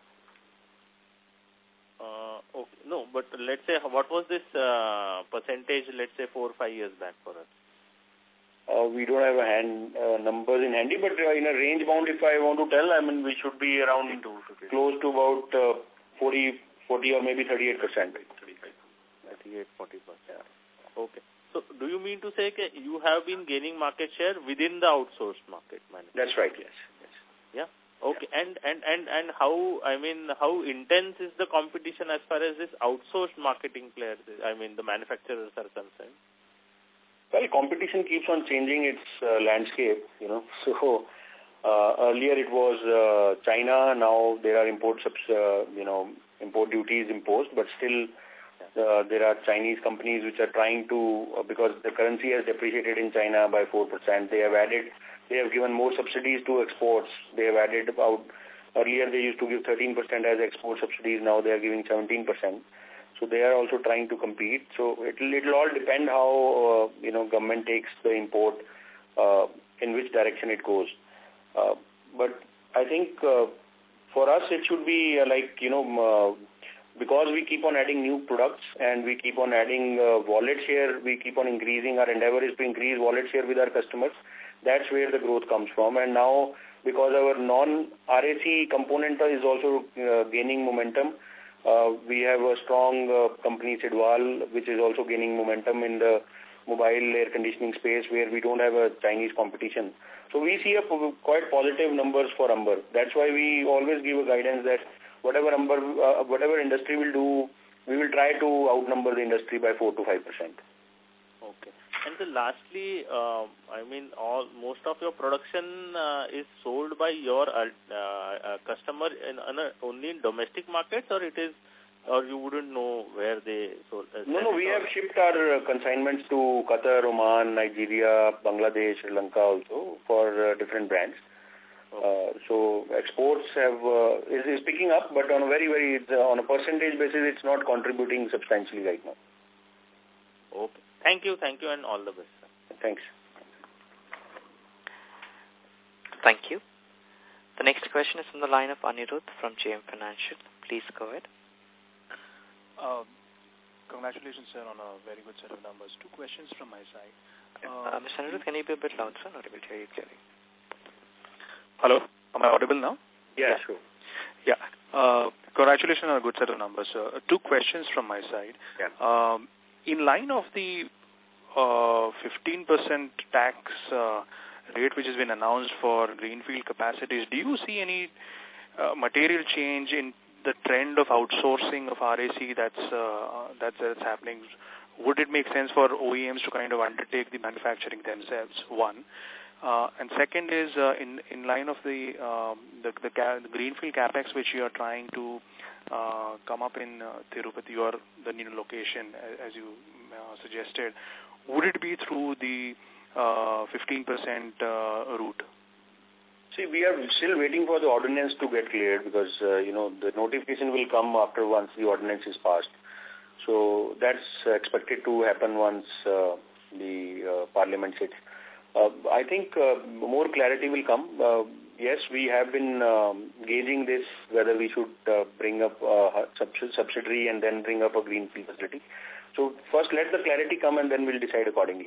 Uh, okay. No, but let's say, what was this uh, percentage, let's say, four or five years back for us? Uh, we don't have a hand uh, numbers in handy, but uh, in a range bound, if I want to tell, I mean, we should be around close to about uh, forty, forty or maybe thirty-eight percent. thirty-eight, forty percent. Okay. So, do you mean to say that you have been gaining market share within the outsourced market? Man? That's right, yes. yes. Yeah. Okay, and, and, and, and how, I mean, how intense is the competition as far as this outsourced marketing players, I mean, the manufacturers are concerned? Well, competition keeps on changing its uh, landscape, you know. So, uh, earlier it was uh, China, now there are import, subs, uh, you know, import duties imposed, but still uh, there are Chinese companies which are trying to, uh, because the currency has depreciated in China by four percent, they have added They have given more subsidies to exports. They have added about, earlier they used to give thirteen percent as export subsidies, now they are giving seventeen percent. So they are also trying to compete. So it will it'll all depend how, uh, you know, government takes the import, uh, in which direction it goes. Uh, but I think uh, for us it should be uh, like, you know, uh, because we keep on adding new products and we keep on adding uh, wallet share, we keep on increasing, our endeavor is to increase wallet share with our customers. That's where the growth comes from. And now, because our non-R A C component is also uh, gaining momentum, uh, we have a strong uh, company, Sidwal, which is also gaining momentum in the mobile air conditioning space where we don't have a Chinese competition. So we see a quite positive numbers for Amber. That's why we always give a guidance that whatever Amber, uh, whatever industry will do, we will try to outnumber the industry by four to five percent. Okay. And so lastly, uh, I mean, all most of your production uh, is sold by your uh, uh, customer in, in a, only in domestic markets, or it is, or you wouldn't know where they sold? Uh, no, no, we have shipped our uh, consignments to Qatar, Oman, Nigeria, Bangladesh, Sri Lanka also for uh, different brands. Okay. Uh, so exports have uh, is, is picking up, but on a very, very uh, on a percentage basis, it's not contributing substantially right now. Okay. Thank you, thank you, and all the best, sir. Thanks. Thank you. The next question is from the line of Anirudh from J M Financial. Please go ahead. Uh, congratulations, sir, on a very good set of numbers. Two questions from my side. Uh, uh, Mister Anirudh, can you be a bit loud, sir? Not able to hear you clearly. Hello, am I audible now? Yeah, sure. Yeah. Uh, congratulations on a good set of numbers, sir. Uh, two questions from my side. Yeah. Um, in line of the uh, fifteen percent tax uh, rate which has been announced for greenfield capacities, do you see any uh, material change in the trend of outsourcing of R A C that's, uh, that's, that's happening? Would it make sense for O E Ms to kind of undertake the manufacturing themselves? One. Uh, and second is uh, in in line of the um, the, the, the greenfield capex which you are trying to uh, come up in uh, Tirupati or the new location as, as you uh, suggested, would it be through the uh, fifteen percent uh, route? See, we are still waiting for the ordinance to get cleared because uh, you know the notification will come after once the ordinance is passed. So that's expected to happen once uh, the uh, parliament sits. Uh, I think uh, more clarity will come. Uh, yes, we have been um, gauging this, whether we should uh, bring up a subsidiary and then bring up a greenfield facility. So first let the clarity come and then we'll decide accordingly.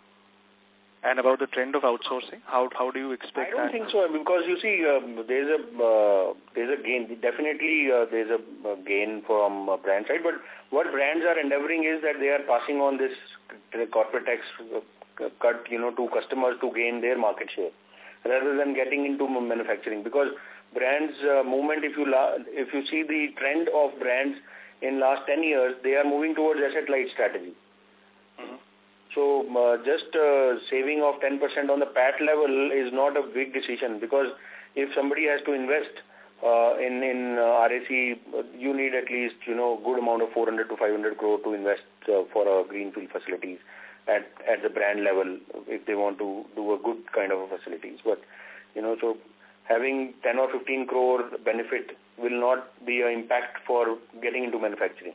And about the trend of outsourcing, how how do you expect that? I don't think so, because you see, uh, there's a uh, there's a gain. Definitely, uh, there's a, a gain from uh, brand side. But what brands are endeavoring is that they are passing on this corporate tax uh, cut, you know, to customers to gain their market share, rather than getting into manufacturing. Because brands uh, movement, if you la if you see the trend of brands in last ten years, they are moving towards asset light strategy. Mm-hmm. So uh, just uh, saving of ten percent on the P A T level is not a big decision, because if somebody has to invest uh, in, in uh, R A C, you need at least, you know, good amount of four hundred to five hundred crore to invest uh, for a greenfield facilities at, at the brand level if they want to do a good kind of a facilities. But, you know, so having ten or fifteen crore benefit will not be an impact for getting into manufacturing.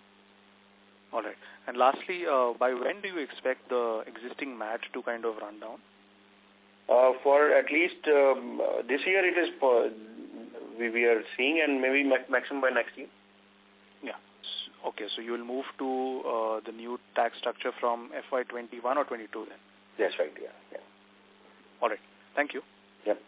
All right. And lastly, uh, by when do you expect the existing M A T to kind of run down? Uh, for at least um, uh, this year it is, uh, we, we are seeing, and maybe maximum by next year. Yeah. Okay, so you will move to uh, the new tax structure from F Y twenty-one or twenty-two then? That's right, yeah. yeah. All right. Thank you. Yep.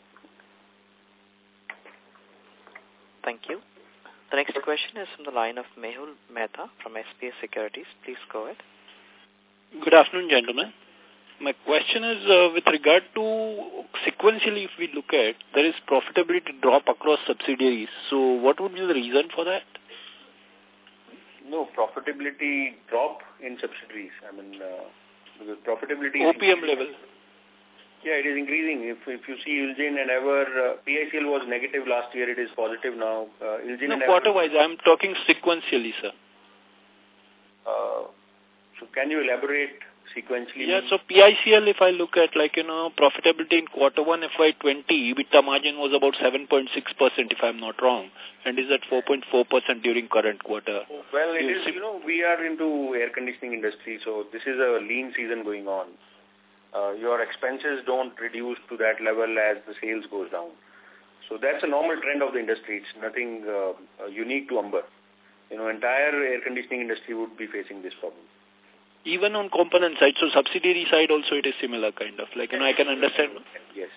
Thank you. The next question is from the line of Mehul Mehta from S P S Securities. Please go ahead. Good afternoon, gentlemen. my question is uh, with regard to sequentially, if we look at, there is profitability drop across subsidiaries. So what would be the reason for that? No, profitability drop in subsidiaries. I mean, uh, the profitability... O P M level. Yeah, it is increasing. If if you see Ilgin and Ever, uh, P I C L was negative last year, it is positive now. Uh, Ilgin no, and quarter-wise, I'm talking sequentially, sir. Uh, so can you elaborate sequentially? Yeah, so P I C L, if I look at like, you know, profitability in quarter one F Y twenty, EBITDA margin was about seven point six percent if I'm not wrong, and is at four point four percent during current quarter. Well, it is, you know, we are into air conditioning industry, so this is a lean season going on. Uh, your expenses don't reduce to that level as the sales goes down. So that's a normal trend of the industry. It's nothing uh, uh, unique to Amber. You know, entire air conditioning industry would be facing this problem. Even on component side, so subsidiary side also it is similar kind of, like, you know, I can understand. Yes.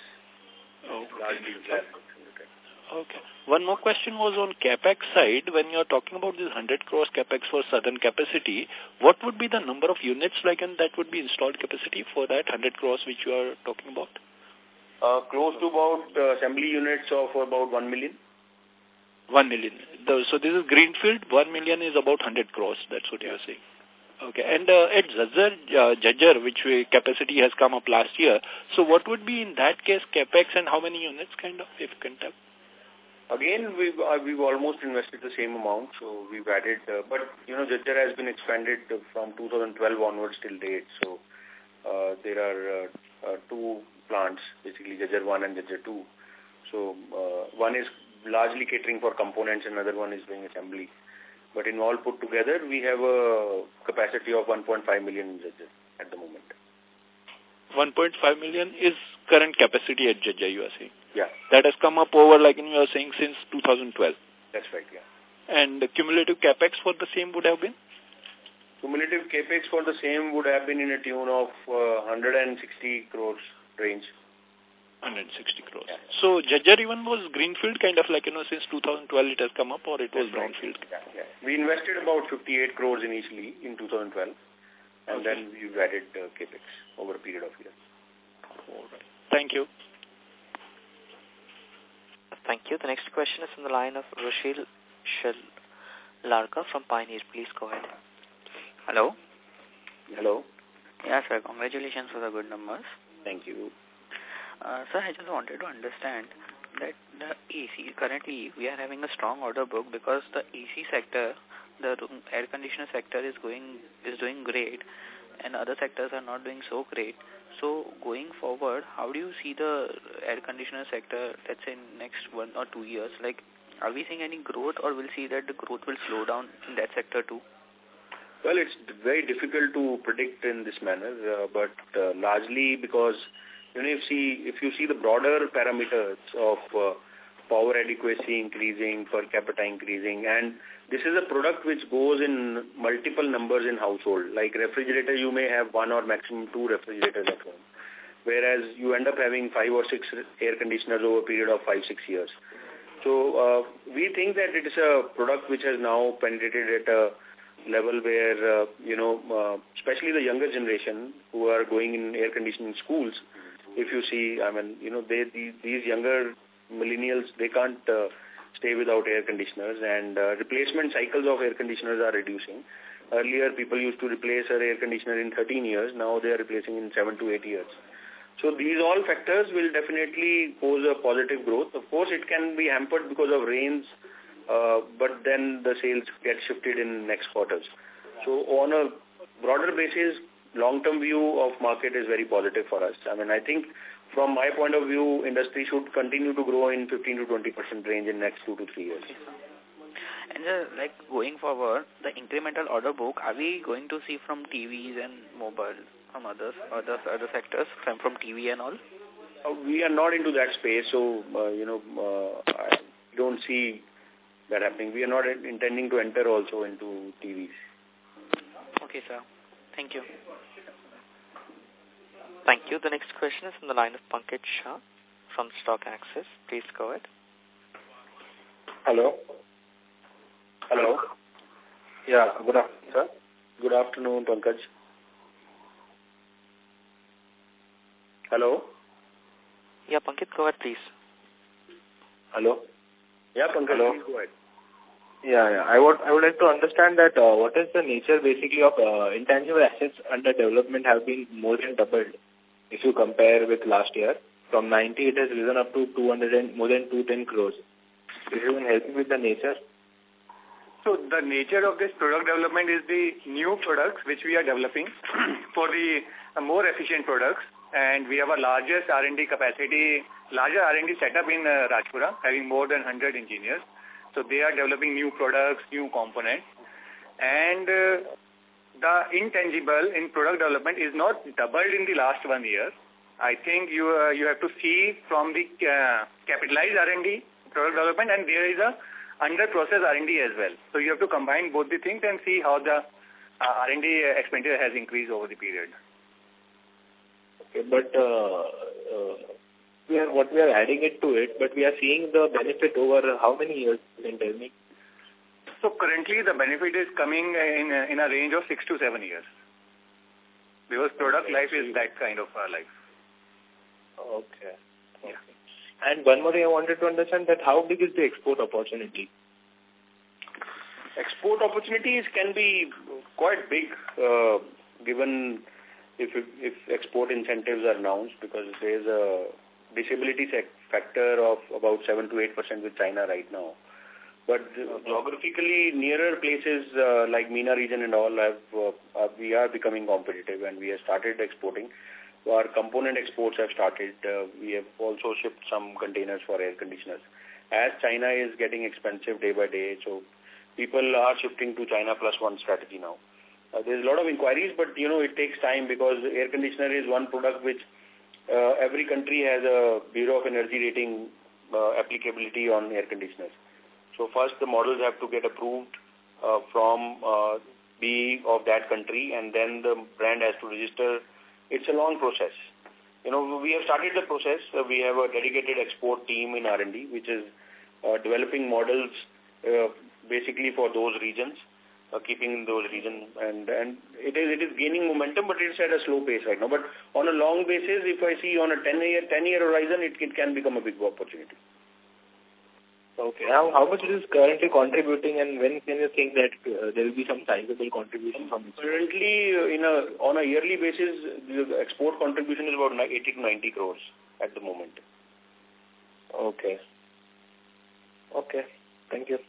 Okay. Okay. One more question was on CapEx side. When you're talking about this one hundred crores CapEx for southern capacity, what would be the number of units like and that would be installed capacity for that one hundred crores which you are talking about? Uh, close to about uh, assembly units of about one million. one million. The, so this is greenfield, one million is about one hundred crores. That's what you are saying. Okay. And uh, at Jhajjar, uh, Jhajjar, which we, capacity has come up last year, so what would be in that case CapEx and how many units kind of, if you can tell? Again, we've, uh, we've almost invested the same amount, so we've added, uh, but, you know, Jhajjar has been expanded from two thousand twelve onwards till date, so uh, there are uh, uh, two plants, basically Jhajjar one and Jhajjar two. So uh, one is largely catering for components and another one is doing assembly. But in all put together, we have a capacity of one point five million in Jhajjar at the moment. one point five million is current capacity at Jhajjar, you are saying? Yeah. That has come up over, like you are saying, since two thousand twelve. That's right, yeah. And the cumulative capex for the same would have been? Cumulative capex for the same would have been in a tune of uh, one hundred sixty crores range. one hundred sixty crores. Yeah. So Jhajjar even was greenfield, kind of like, you know, since two thousand twelve it has come up, or it was brownfield? Yeah, yeah. We invested about fifty-eight crores initially in two thousand twelve, and okay. then we've added uh, capex over a period of years. All right. Thank you. Thank you. The next question is from the line of Rushil Larka from Pioneer. Please go ahead. Hello. Hello. Yeah, sir. Congratulations for the good numbers. Thank you. Uh, sir, I just wanted to understand that the A C, currently we are having a strong order book because the A C sector, the room, air conditioner sector is going is doing great and other sectors are not doing so great. So going forward, how do you see the air conditioner sector, let's say in next one or two years? Like, are we seeing any growth or will see that the growth will slow down in that sector too? Well, it's very difficult to predict in this manner, uh, but uh, largely because you know, if, see, if you see the broader parameters of uh, power adequacy increasing, per capita increasing, and this is a product which goes in multiple numbers in household. Like refrigerator, you may have one or maximum two refrigerators at home, whereas you end up having five or six air conditioners over a period of five, six years. So uh, we think that it is a product which has now penetrated at a level where, uh, you know, uh, especially the younger generation who are going in air conditioning schools, if you see, I mean, you know, they, these, these younger millennials, they can't uh, stay without air conditioners, and uh, replacement cycles of air conditioners are reducing. Earlier, people used to replace an air conditioner in thirteen years. Now they are replacing in seven to eight years. So these all factors will definitely pose a positive growth. Of course, it can be hampered because of rains, uh, but then the sales get shifted in next quarters. So on a broader basis, long-term view of market is very positive for us. I mean, I think from my point of view, industry should continue to grow in fifteen to twenty percent range in next two to three years. And uh, like going forward, the incremental order book, are we going to see from T Vs and mobile, from others, other, other sectors, from, from T V and all? Uh, we are not into that space, so, uh, you know, uh, I don't see that happening. We are not intending to enter also into T Vs. Okay, sir. Thank you. Thank you. The next question is from the line of Pankaj Shah from Stock Access. Please go ahead. Hello. Hello. Yeah, good afternoon, sir. Good afternoon, Pankaj. Hello? Yeah, Pankit, go ahead, please. Hello? Yeah, Pankaj, Hello? please go ahead. Yeah, yeah. I would I would like to understand that uh, what is the nature basically of uh, intangible assets under development have been more than doubled if you compare with last year. From ninety, it has risen up to two hundred and more than two hundred ten crores. If you can help me with the nature. So the nature of this product development is the new products which we are developing for the uh, more efficient products, and we have a largest R and D capacity, larger R and D setup in uh, Rajpura, having more than one hundred engineers. So they are developing new products, new components, and uh, the intangible in product development is not doubled in the last one year. I think you uh, you have to see from the uh, capitalized R and D product development, and there is a under process R and D as well. So you have to combine both the things and see how the uh, R and D expenditure has increased over the period. Okay, but uh, uh, we are what we are adding it to it, but we are seeing the benefit over how many years? You can tell me. So currently the benefit is coming in in a range of six to seven years, because product life is that kind of uh, life. Okay. Okay. Yeah. And one more thing I wanted to understand, that how big is the export opportunity? Export opportunities can be quite big, uh, given if if export incentives are announced, because there is a disability factor of about seven to eight percent with China right now. But geographically, nearer places uh, like MENA region and all, have uh, we are becoming competitive, and we have started exporting. Our component exports have started. Uh, we have also shipped some containers for air conditioners. As China is getting expensive day by day, so people are shifting to China plus one strategy now. Uh, there's a lot of inquiries, but you know it takes time, because air conditioner is one product which uh, every country has a Bureau of Energy rating uh, applicability on air conditioners. So first the models have to get approved uh, from uh, B of that country, and then the brand has to register. It's a long process. You know, we have started the process. Uh, we have a dedicated export team in R and D, which is uh, developing models uh, basically for those regions, uh, keeping those regions, and and it is it is gaining momentum, but it's at a slow pace right now. But on a long basis, if I see on a ten year ten year horizon, it, it can become a big opportunity. Okay. How, how much it is currently contributing, and when can you think that uh, there will be some sizable contribution from it? Currently, uh, in a on a yearly basis, the export contribution is about eighty to ninety crores at the moment. Okay. Okay. Thank you.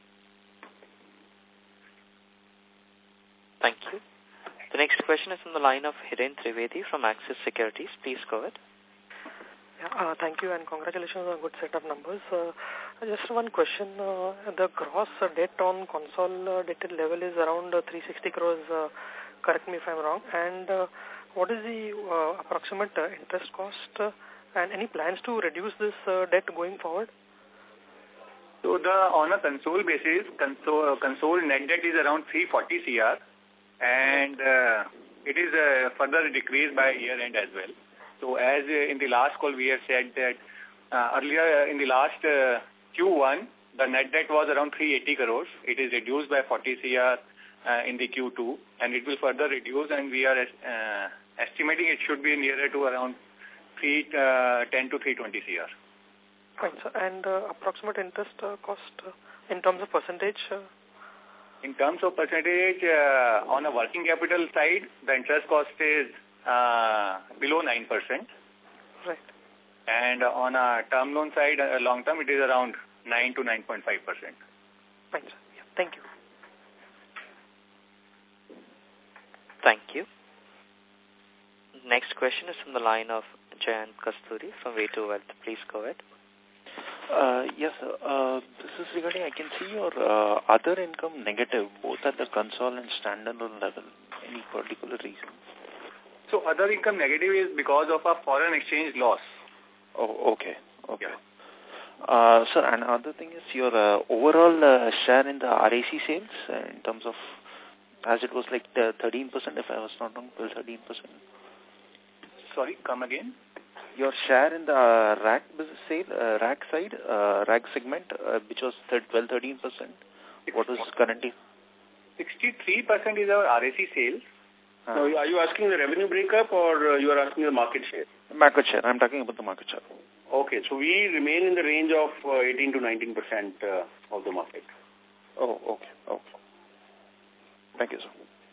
Thank you. The next question is from the line of Hiren Trivedi from Axis Securities. Please go ahead. Yeah, uh, thank you and congratulations on a good set of numbers. Uh, just one question. Uh, the gross uh, debt on consolidated level is around uh, three hundred sixty crores. Uh, correct me if I'm wrong. And uh, what is the uh, approximate uh, interest cost uh, and any plans to reduce this uh, debt going forward? So the on a console basis, console, console net debt is around three hundred forty crore, and uh, it is uh, further decreased by year end as well. So as uh, in the last call we have said that uh, earlier uh, in the last uh, Q one, the net debt was around three hundred eighty crores. It is reduced by forty crore uh, in the Q two, and it will further reduce, and we are uh, estimating it should be nearer to around three ten to three hundred twenty crore. Fine, sir. And uh, approximate interest uh, cost uh, in terms of percentage? Uh? In terms of percentage, uh, on a working capital side, the interest cost is Uh, below nine percent. Right. And uh, on a term loan side, uh, long term, it is around nine to nine point five percent. Fine, sir. Yeah, thank you. Thank you. Next question is from the line of Jayant Kasturi from V two Wealth. Please go ahead. Uh, yes, sir. Uh, this is regarding, I can see your uh, other income negative, both at the console and standalone level. Any particular reason? So other income negative is because of a foreign exchange loss. Oh, okay. Okay. Yeah. Uh, sir, and another thing is your uh, overall uh, share in the R A C sales uh, in terms of, as it was like the thirteen percent, if I was not wrong, well, thirteen percent. Sorry, come again? Your share in the uh, rack business sale, uh, rack side, uh, rack segment, uh, which was twelve, thirteen percent. What was currently? sixty-three percent is our R A C sales. Uh, so are you asking the revenue breakup or uh, you are asking the market share? Market share. I'm talking about the market share. Okay, so we remain in the range of uh, eighteen to nineteen percent uh, of the market. Oh, okay. Okay. Thank you, sir.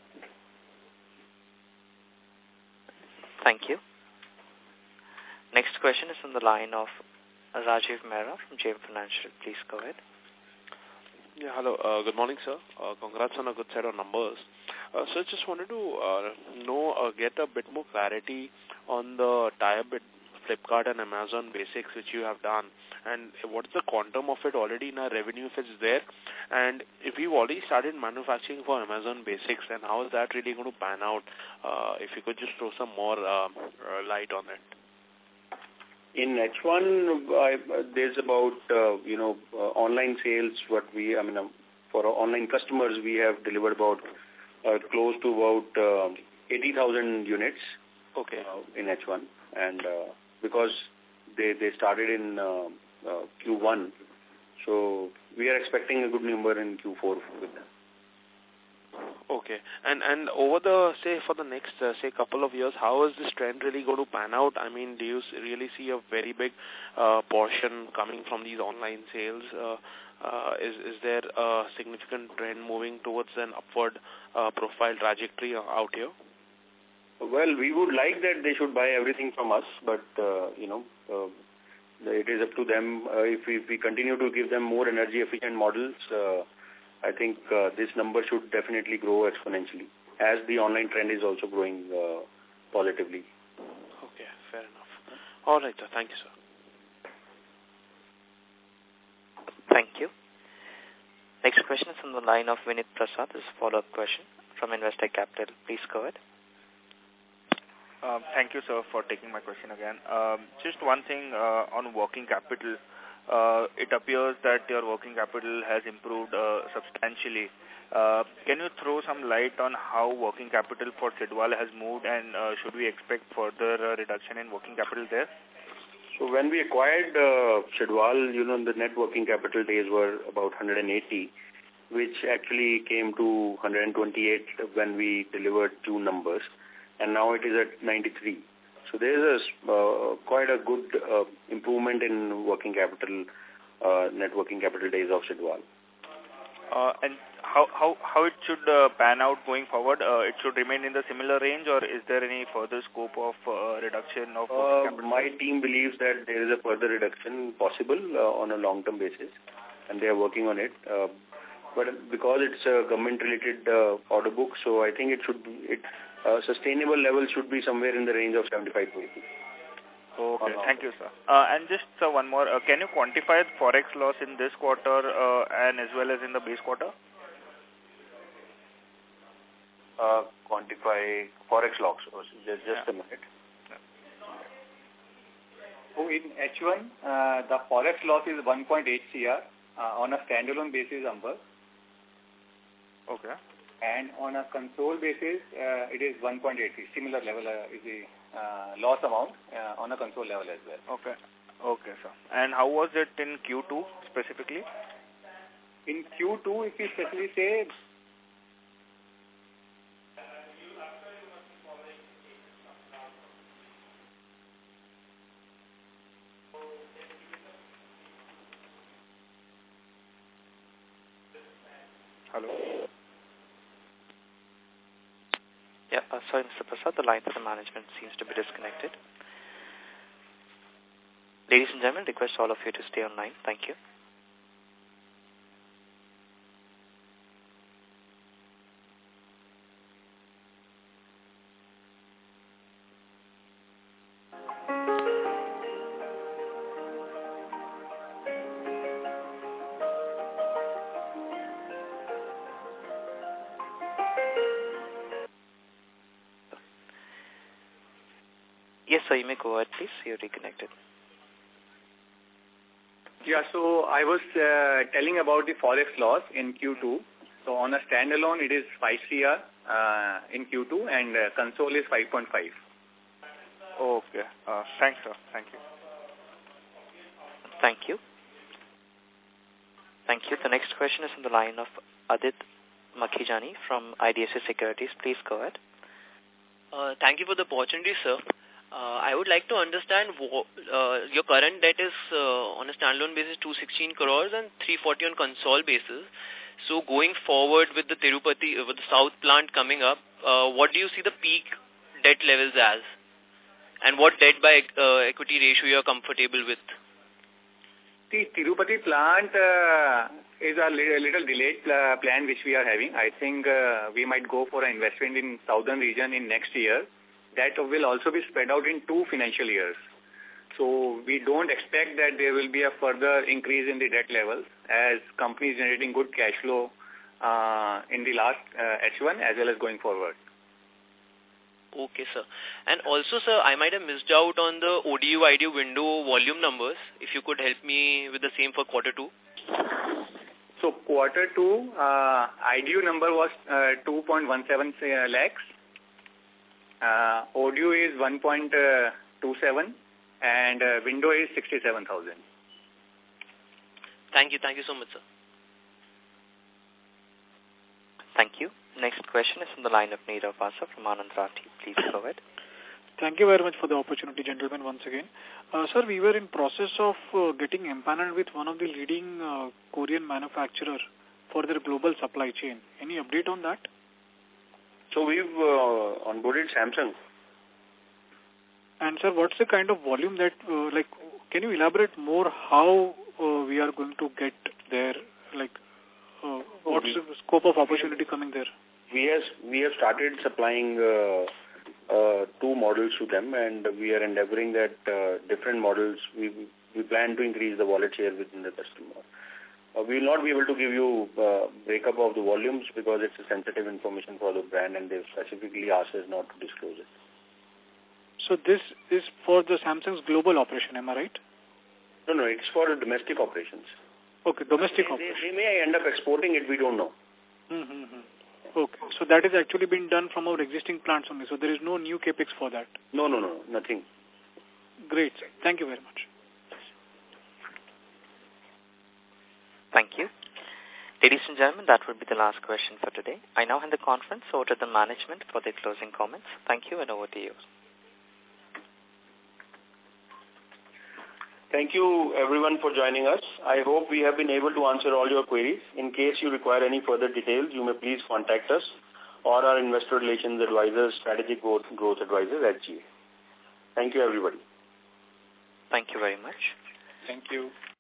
Thank you. Next question is from the line of Rajiv Mehra from J M Financial. Please go ahead. Yeah, hello. Uh, good morning, sir. Uh, congrats on a good set of numbers. Uh, so just wanted to uh, know, uh, get a bit more clarity on the tie-up with Flipkart and Amazon Basics which you have done, and what's the quantum of it already in our revenue if it's there, and if we've already started manufacturing for Amazon Basics, then how is that really going to pan out? Uh, if you could just throw some more uh, uh, light on it. In H one, I, there's about, uh, you know, uh, online sales, what we, I mean, um, for our online customers, we have delivered about uh, close to about uh, eighty thousand units okay. uh, in H one. And uh, because they, they started in uh, uh, Q one, so we are expecting a good number in Q four with them. Okay. And and over the, say, for the next, uh, say, couple of years, how is this trend really going to pan out? I mean, do you really see a very big uh, portion coming from these online sales? Uh, uh, is, is there a significant trend moving towards an upward uh, profile trajectory out here? Well, we would like that they should buy everything from us, but, uh, you know, uh, it is up to them. Uh, if, we, if we continue to give them more energy-efficient models, uh, I think uh, this number should definitely grow exponentially, as the online trend is also growing uh, positively. Okay, fair enough. All right, sir. Thank you, sir. Thank you. Next question is from the line of Vinit Prasad. This is a follow-up question from Investec Capital. Please go ahead. Um, thank you, sir, for taking my question again. Um, just one thing uh, on working capital. Uh, it appears that your working capital has improved uh, substantially. Uh, can you throw some light on how working capital for Sidwal has moved, and uh, should we expect further uh, reduction in working capital there? So when we acquired uh, Sidwal, you know, the net working capital days were about one hundred eighty, which actually came to one hundred twenty-eight when we delivered June numbers, and now it is at ninety-three. So there is a, uh, quite a good uh, improvement in working capital, uh, net working capital days of Sidwal. Uh, and how, how, how it should uh, pan out going forward? Uh, it should remain in the similar range, or is there any further scope of uh, reduction of working uh, capital? My team believes that there is a further reduction possible uh, on a long-term basis, and they are working on it. Uh, but because it's a government-related uh, order book, so I think it should be, it, uh, sustainable level should be somewhere in the range of seventy-five to eighty. Okay, thank you, sir. Uh, and just uh, one more, uh, can you quantify the forex loss in this quarter uh, and as well as in the base quarter? Uh, quantify forex loss, just, just yeah. a minute. So in H one, uh, the forex loss is one point eight crore uh, on a standalone basis, Amber. Okay. And on a console basis, uh, it is one point eight three. Similar level uh, is the uh, loss amount uh, on a console level as well. Okay. Okay, sir. And how was it in Q two specifically? In Q two, if you specifically say, Hello? Yeah, uh, sorry, Mister Prasad, the line for the management seems to be disconnected. Ladies and gentlemen, request all of you to stay online. Thank you. Yes, sir, you may go ahead, please. You're reconnected. Yeah, so I was uh, telling about the forex loss in Q two. So on a standalone, it is five crore uh, in Q two, and uh, console is five point five. Okay. Uh, thanks, sir. Thank you. Thank you. Thank you. The next question is on the line of Adit Makhijani from I D S A Securities. Please go ahead. Uh, thank you for the opportunity, sir. Uh, I would like to understand uh, your current debt is uh, on a standalone basis two hundred sixteen crores and three hundred forty on console basis. So going forward with the Tirupati, uh, with the South plant coming up, uh, what do you see the peak debt levels as? And what debt by uh, equity ratio you are comfortable with? The Tirupati plant uh, is a little, little delayed uh, plan which we are having. I think uh, we might go for an investment in southern region in next year. That will also be spread out in two financial years. So we don't expect that there will be a further increase in the debt levels as companies generating good cash flow uh, in the last uh, H one as well as going forward. Okay, sir. And also, sir, I might have missed out on the O D U I D U window volume numbers. If you could help me with the same for quarter two. So quarter two, uh, I D U number was uh, two point one seven uh, lakhs. Uh, O D U is one point two seven and uh, window is sixty-seven thousand. Thank you. Thank you so much, sir. Thank you. Next question is from the line of Nirav Vasa from Anand Rathi. Please go ahead. Thank you very much for the opportunity, gentlemen, once again. Uh, sir, we were in process of uh, getting empaneled with one of the leading uh, Korean manufacturer for their global supply chain. Any update on that? So we've uh, onboarded Samsung. And sir, what's the kind of volume that, uh, like, can you elaborate more how uh, we are going to get there? Like, uh, what's the scope of opportunity coming there? We have, we have started supplying uh, uh, two models to them, and we are endeavoring that uh, different models, we, we plan to increase the wallet share within the customer. Uh, we will not be able to give you uh, breakup of the volumes because it's a sensitive information for the brand and they've specifically asked us not to disclose it. So this is for the Samsung's global operation, am I right? No, no, it's for the domestic operations. Okay, domestic they, operation. They, they may end up exporting it, we don't know. Mm-hmm. Okay, so that is actually been done from our existing plants only, so there is no new capex for that? No, no, no, nothing. Great, sir. Thank you very much. Thank you. Ladies and gentlemen, that would be the last question for today. I now hand the conference over to the management for their closing comments. Thank you, and over to you. Thank you, everyone, for joining us. I hope we have been able to answer all your queries. In case you require any further details, you may please contact us or our Investor Relations Advisors, Strategic Growth Advisors at G A. Thank you, everybody. Thank you very much. Thank you.